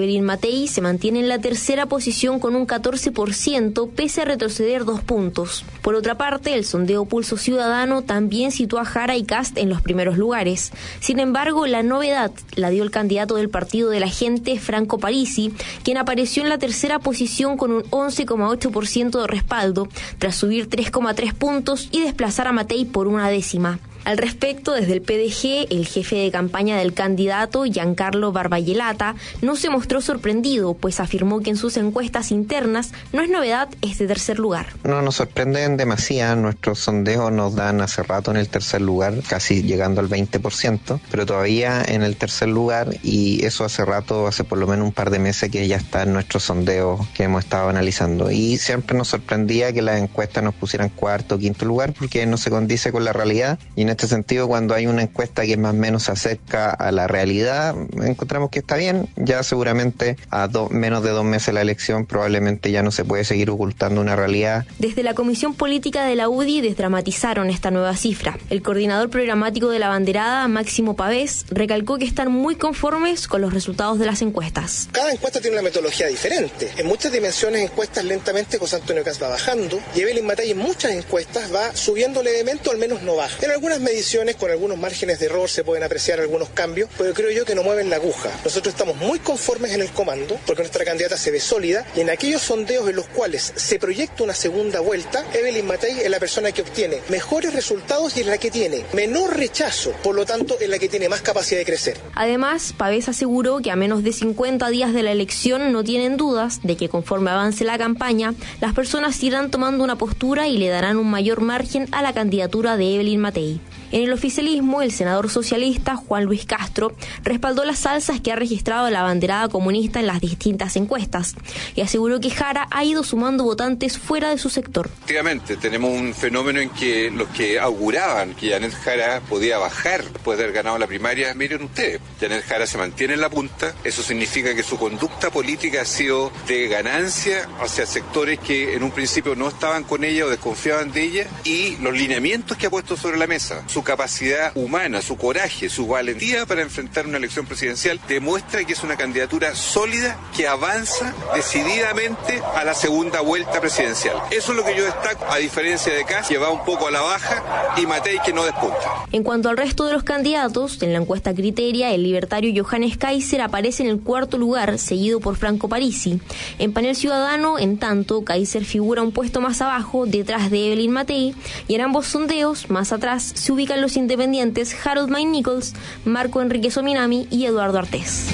Matei se mantiene en la tercera posición con un catorce por ciento, pese a retroceder dos puntos. Por otra parte, el sondeo Pulso Ciudadano también situó a Jara y Kast en los primeros lugares. Sin embargo, la novedad la dio el candidato del Partido de la Gente, Franco Parisi, quien apareció en la tercera posición con un once coma ocho por ciento de respaldo, tras subir tres coma tres puntos y desplazar a Matei por una décima. Al respecto, desde el P D G, el jefe de campaña del candidato, Giancarlo Barbayelata, no se mostró sorprendido, pues afirmó que en sus encuestas internas no es novedad este tercer lugar. No nos sorprenden demasiado, nuestros sondeos nos dan hace rato en el tercer lugar, casi llegando al veinte por ciento, pero todavía en el tercer lugar, y eso hace rato, hace por lo menos un par de meses que ya está en nuestros sondeos que hemos estado analizando. Y siempre nos sorprendía que las encuestas nos pusieran cuarto o quinto lugar, porque no se condice con la realidad, y en En este sentido, cuando hay una encuesta que más o menos se acerca a la realidad, encontramos que está bien. Ya seguramente a do, menos de dos meses de la elección probablemente ya no se puede seguir ocultando una realidad. Desde la Comisión Política de la U D I desdramatizaron esta nueva cifra. El coordinador programático de la banderada, Máximo Pavés, recalcó que están muy conformes con los resultados de las encuestas. Cada encuesta tiene una metodología diferente. En muchas dimensiones encuestas lentamente José Antonio Kast va bajando y Evelyn Matei en muchas encuestas va subiendo levemente o al menos no baja. En algunas mediciones con algunos márgenes de error se pueden apreciar algunos cambios, pero creo yo que no mueven la aguja. Nosotros estamos muy conformes en el comando porque nuestra candidata se ve sólida y en aquellos sondeos en los cuales se proyecta una segunda vuelta, Evelyn Matei es la persona que obtiene mejores resultados y es la que tiene menor rechazo, por lo tanto es la que tiene más capacidad de crecer. Además, Pavés aseguró que a menos de cincuenta días de la elección no tienen dudas de que conforme avance la campaña, las personas irán tomando una postura y le darán un mayor margen a la candidatura de Evelyn Matei. En el oficialismo, el senador socialista Juan Luis Castro respaldó las alzas que ha registrado la banderada comunista en las distintas encuestas y aseguró que Jara ha ido sumando votantes fuera de su sector. Efectivamente, tenemos un fenómeno en que los que auguraban que Janet Jara podía bajar después de haber ganado la primaria, miren ustedes, Janet Jara se mantiene en la punta, eso significa que su conducta política ha sido de ganancia hacia sectores que en un principio no estaban con ella o desconfiaban de ella, y los lineamientos que ha puesto sobre la mesa, su capacidad humana, su coraje, su valentía para enfrentar una elección presidencial, demuestra que es una candidatura sólida que avanza decididamente a la segunda vuelta presidencial. Eso es lo que yo destaco, a diferencia de Kast, que va un poco a la baja, y Matei, que no despunta. En cuanto al resto de los candidatos, en la encuesta Criteria, el libertario Johannes Kaiser aparece en el cuarto lugar, seguido por Franco Parisi. En Panel Ciudadano, en tanto, Kaiser figura un puesto más abajo, detrás de Evelyn Matei, y en ambos sondeos, más atrás, se ubican los independientes Harold May Nichols, Marco Enrique Sominami y Eduardo Artés.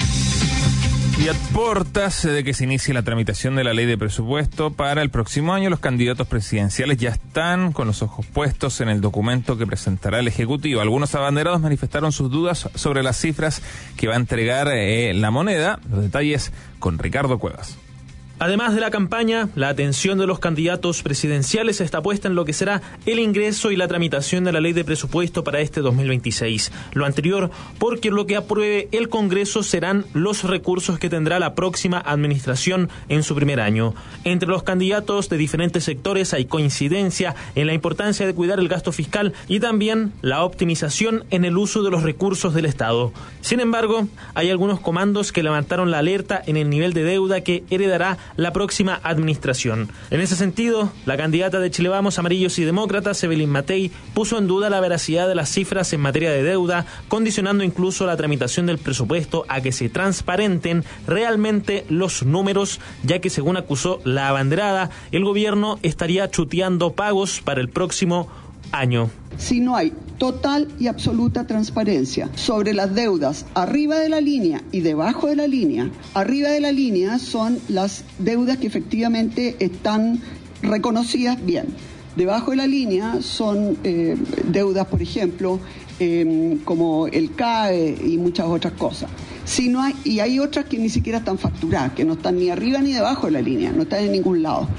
Y a portas de que se inicie la tramitación de la ley de presupuesto para el próximo año, los candidatos presidenciales ya están con los ojos puestos en el documento que presentará el Ejecutivo. Algunos abanderados manifestaron sus dudas sobre las cifras que va a entregar eh, la moneda. Los detalles con Ricardo Cuevas. Además de la campaña, la atención de los candidatos presidenciales está puesta en lo que será el ingreso y la tramitación de la ley de presupuesto para este dos mil veintiséis. Lo anterior, porque lo que apruebe el Congreso serán los recursos que tendrá la próxima administración en su primer año. Entre los candidatos de diferentes sectores hay coincidencia en la importancia de cuidar el gasto fiscal y también la optimización en el uso de los recursos del Estado. Sin embargo, hay algunos comandos que levantaron la alerta en el nivel de deuda que heredará la próxima administración. En ese sentido, la candidata de Chile Vamos, Amarillos y Demócratas, Evelyn Matei, puso en duda la veracidad de las cifras en materia de deuda, condicionando incluso la tramitación del presupuesto a que se transparenten realmente los números, ya que, según acusó la abanderada, el gobierno estaría chuteando pagos para el próximo año. Si no hay total y absoluta transparencia sobre las deudas arriba de la línea y debajo de la línea, arriba de la línea son las deudas que efectivamente están reconocidas bien. Debajo de la línea son eh, deudas, por ejemplo, eh, como el C A E y muchas otras cosas. Si no hay, y hay otras que ni siquiera están facturadas, que no están ni arriba ni debajo de la línea, no están en ningún lado.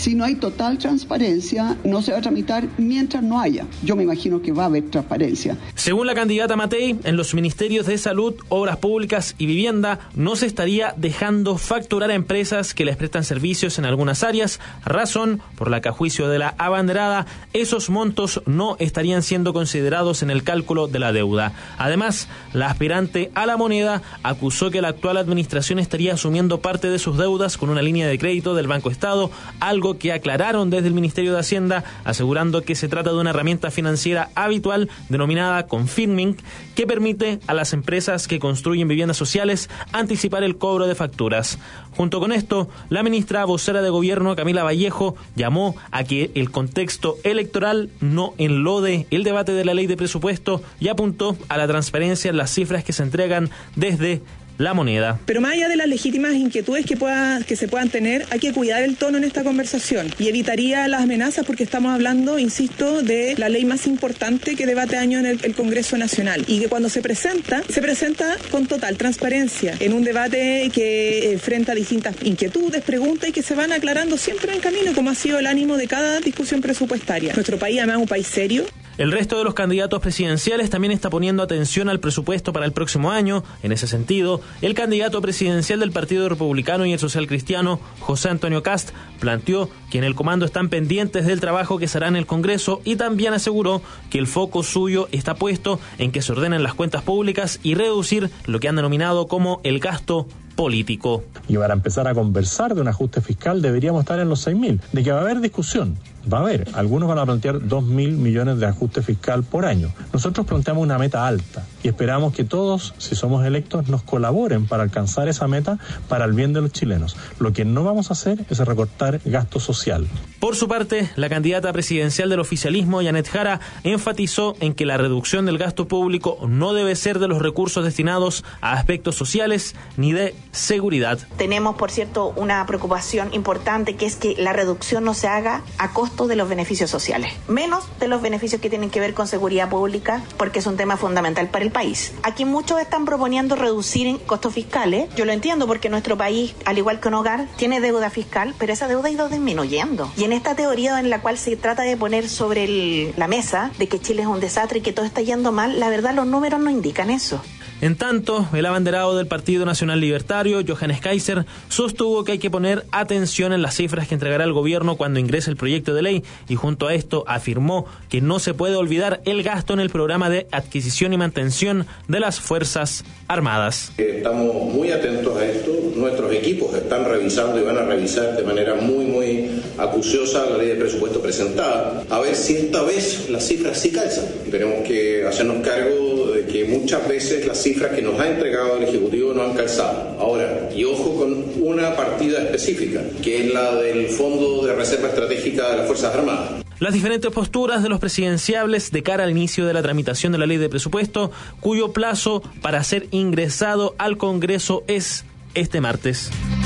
Si no hay total transparencia, no se va a tramitar mientras no haya. Yo me imagino que va a haber transparencia. Según la candidata Matei, en los ministerios de Salud, Obras Públicas y Vivienda no se estaría dejando facturar a empresas que les prestan servicios en algunas áreas, razón por la que a juicio de la abanderada, esos montos no estarían siendo considerados en el cálculo de la deuda. Además, la aspirante a la moneda acusó que la actual administración estaría asumiendo parte de sus deudas con una línea de crédito del Banco Estado, algo que aclararon desde el Ministerio de Hacienda, asegurando que se trata de una herramienta financiera habitual denominada confirming, que permite a las empresas que construyen viviendas sociales anticipar el cobro de facturas. Junto con esto, la ministra vocera de Gobierno, Camila Vallejo, llamó a que el contexto electoral no enlode el debate de la ley de presupuesto y apuntó a la transparencia en las cifras que se entregan desde la moneda. Pero más allá de las legítimas inquietudes que pueda, que se puedan tener, hay que cuidar el tono en esta conversación y evitaría las amenazas, porque estamos hablando, insisto, de la ley más importante que debate año en el, el Congreso Nacional, y que cuando se presenta, se presenta con total transparencia, en un debate que enfrenta distintas inquietudes, preguntas, y que se van aclarando siempre en camino, como ha sido el ánimo de cada discusión presupuestaria. Nuestro país, además, es un país serio. El resto de los candidatos presidenciales también está poniendo atención al presupuesto para el próximo año. En ese sentido, el candidato presidencial del Partido Republicano y el Social Cristiano, José Antonio Kast, planteó que en el comando están pendientes del trabajo que se hará en el Congreso, y también aseguró que el foco suyo está puesto en que se ordenen las cuentas públicas y reducir lo que han denominado como el gasto político. Y para empezar a conversar de un ajuste fiscal deberíamos estar en los seis mil, de que va a haber discusión. Va a haber, algunos van a plantear dos mil millones de ajuste fiscal por año. Nosotros planteamos una meta alta y esperamos que todos, si somos electos, nos colaboren para alcanzar esa meta para el bien de los chilenos. Lo que no vamos a hacer es recortar gasto social. Por su parte, la candidata presidencial del oficialismo, Janet Jara, enfatizó en que la reducción del gasto público no debe ser de los recursos destinados a aspectos sociales ni de seguridad. Tenemos, por cierto, una preocupación importante, que es que la reducción no se haga a costa de los beneficios sociales, menos de los beneficios que tienen que ver con seguridad pública, porque es un tema fundamental para el país. Aquí muchos están proponiendo reducir costos fiscales. Yo lo entiendo, porque nuestro país, al igual que un hogar, tiene deuda fiscal, pero esa deuda ha ido disminuyendo. Y en esta teoría en la cual se trata de poner sobre el, la mesa de que Chile es un desastre y que todo está yendo mal, la verdad los números no indican eso. En tanto, el abanderado del Partido Nacional Libertario, Johannes Kaiser, sostuvo que hay que poner atención en las cifras que entregará el gobierno cuando ingrese el proyecto de ley, y junto a esto afirmó que no se puede olvidar el gasto en el programa de adquisición y mantención de las Fuerzas Armadas. Estamos muy atentos a esto, nuestros equipos están revisando y van a revisar de manera muy, muy acuciosa la ley de presupuesto presentada, a ver si esta vez las cifras sí calzan. Tenemos que hacernos cargo de que muchas veces las cifras cifras que nos ha entregado el Ejecutivo no han calzado. Ahora, y ojo con una partida específica, que es la del Fondo de Reserva Estratégica de las Fuerzas Armadas. Las diferentes posturas de los presidenciables de cara al inicio de la tramitación de la ley de presupuesto, cuyo plazo para ser ingresado al Congreso es este martes.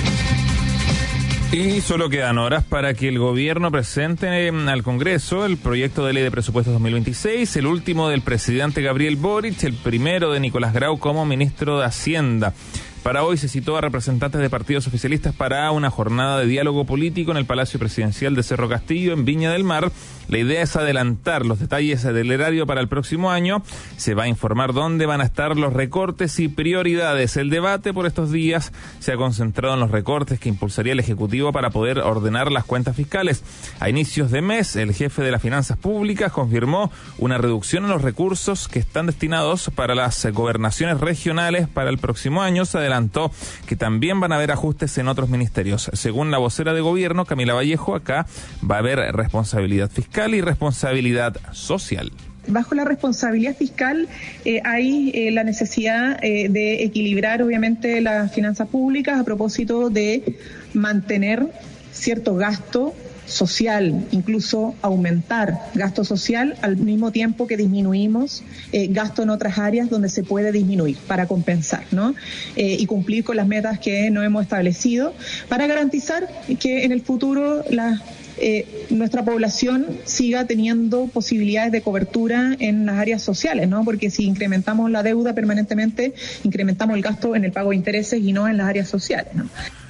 Y solo quedan horas para que el gobierno presente al Congreso el proyecto de ley de presupuestos dos mil veintiséis, el último del presidente Gabriel Boric, el primero de Nicolás Grau como ministro de Hacienda. Para hoy se citó a representantes de partidos oficialistas para una jornada de diálogo político en el Palacio Presidencial de Cerro Castillo, en Viña del Mar. La idea es adelantar los detalles del erario para el próximo año. Se va a informar dónde van a estar los recortes y prioridades. El debate por estos días se ha concentrado en los recortes que impulsaría el Ejecutivo para poder ordenar las cuentas fiscales. A inicios de mes, el jefe de las finanzas públicas confirmó una reducción en los recursos que están destinados para las gobernaciones regionales para el próximo año. Se adelantó que también van a haber ajustes en otros ministerios. Según la vocera de gobierno, Camila Vallejo, acá va a haber responsabilidad fiscal y responsabilidad social. Bajo la responsabilidad fiscal eh, hay eh, la necesidad eh, de equilibrar, obviamente, las finanzas públicas a propósito de mantener cierto gasto social, incluso aumentar gasto social al mismo tiempo que disminuimos eh, gasto en otras áreas donde se puede disminuir para compensar, ¿no? Eh, y cumplir con las metas que nos hemos establecido para garantizar que en el futuro la Eh, nuestra población siga teniendo posibilidades de cobertura en las áreas sociales, ¿no? Porque si incrementamos la deuda permanentemente, incrementamos el gasto en el pago de intereses y no en las áreas sociales, ¿no?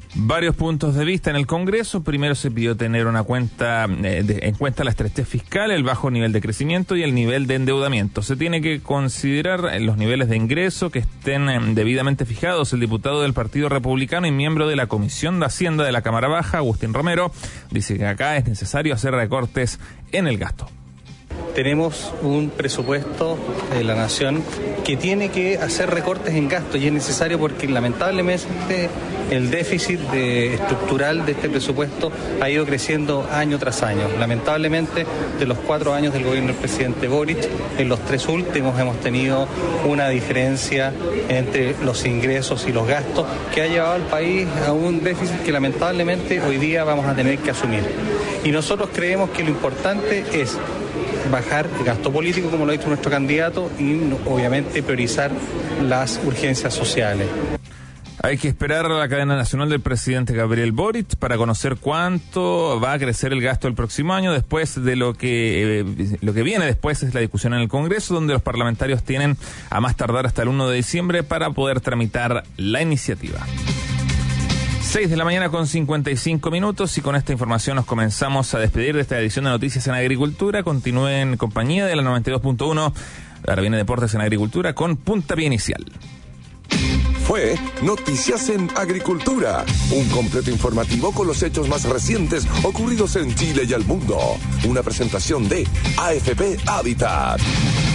Varios puntos de vista en el Congreso. Primero se pidió tener una cuenta eh, de, en cuenta la estrechez fiscal, el bajo nivel de crecimiento y el nivel de endeudamiento. Se tiene que considerar los niveles de ingreso que estén eh, debidamente fijados. El diputado del Partido Republicano y miembro de la Comisión de Hacienda de la Cámara Baja, Agustín Romero, dice que acá es necesario hacer recortes en el gasto. Tenemos un presupuesto de la Nación que tiene que hacer recortes en gasto y es necesario porque lamentablemente el déficit de, estructural de este presupuesto ha ido creciendo año tras año. Lamentablemente, de los cuatro años del gobierno del presidente Boric, en los tres últimos hemos tenido una diferencia entre los ingresos y los gastos que ha llevado al país a un déficit que lamentablemente hoy día vamos a tener que asumir. Y nosotros creemos que lo importante es bajar el gasto político, como lo ha dicho nuestro candidato, y obviamente priorizar las urgencias sociales. Hay que esperar a la cadena nacional del presidente Gabriel Boric para conocer cuánto va a crecer el gasto el próximo año. Después de lo que eh, lo que viene después es la discusión en el Congreso, donde los parlamentarios tienen a más tardar hasta el primero de diciembre para poder tramitar la iniciativa. seis de la mañana con cincuenta y cinco minutos y con esta información nos comenzamos a despedir de esta edición de Noticias en Agricultura. Continúen en compañía de la noventa y dos punto uno. Ahora viene Deportes en Agricultura con puntapié inicial. Fue Noticias en Agricultura, un completo informativo con los hechos más recientes ocurridos en Chile y el mundo. Una presentación de A F P Habitat.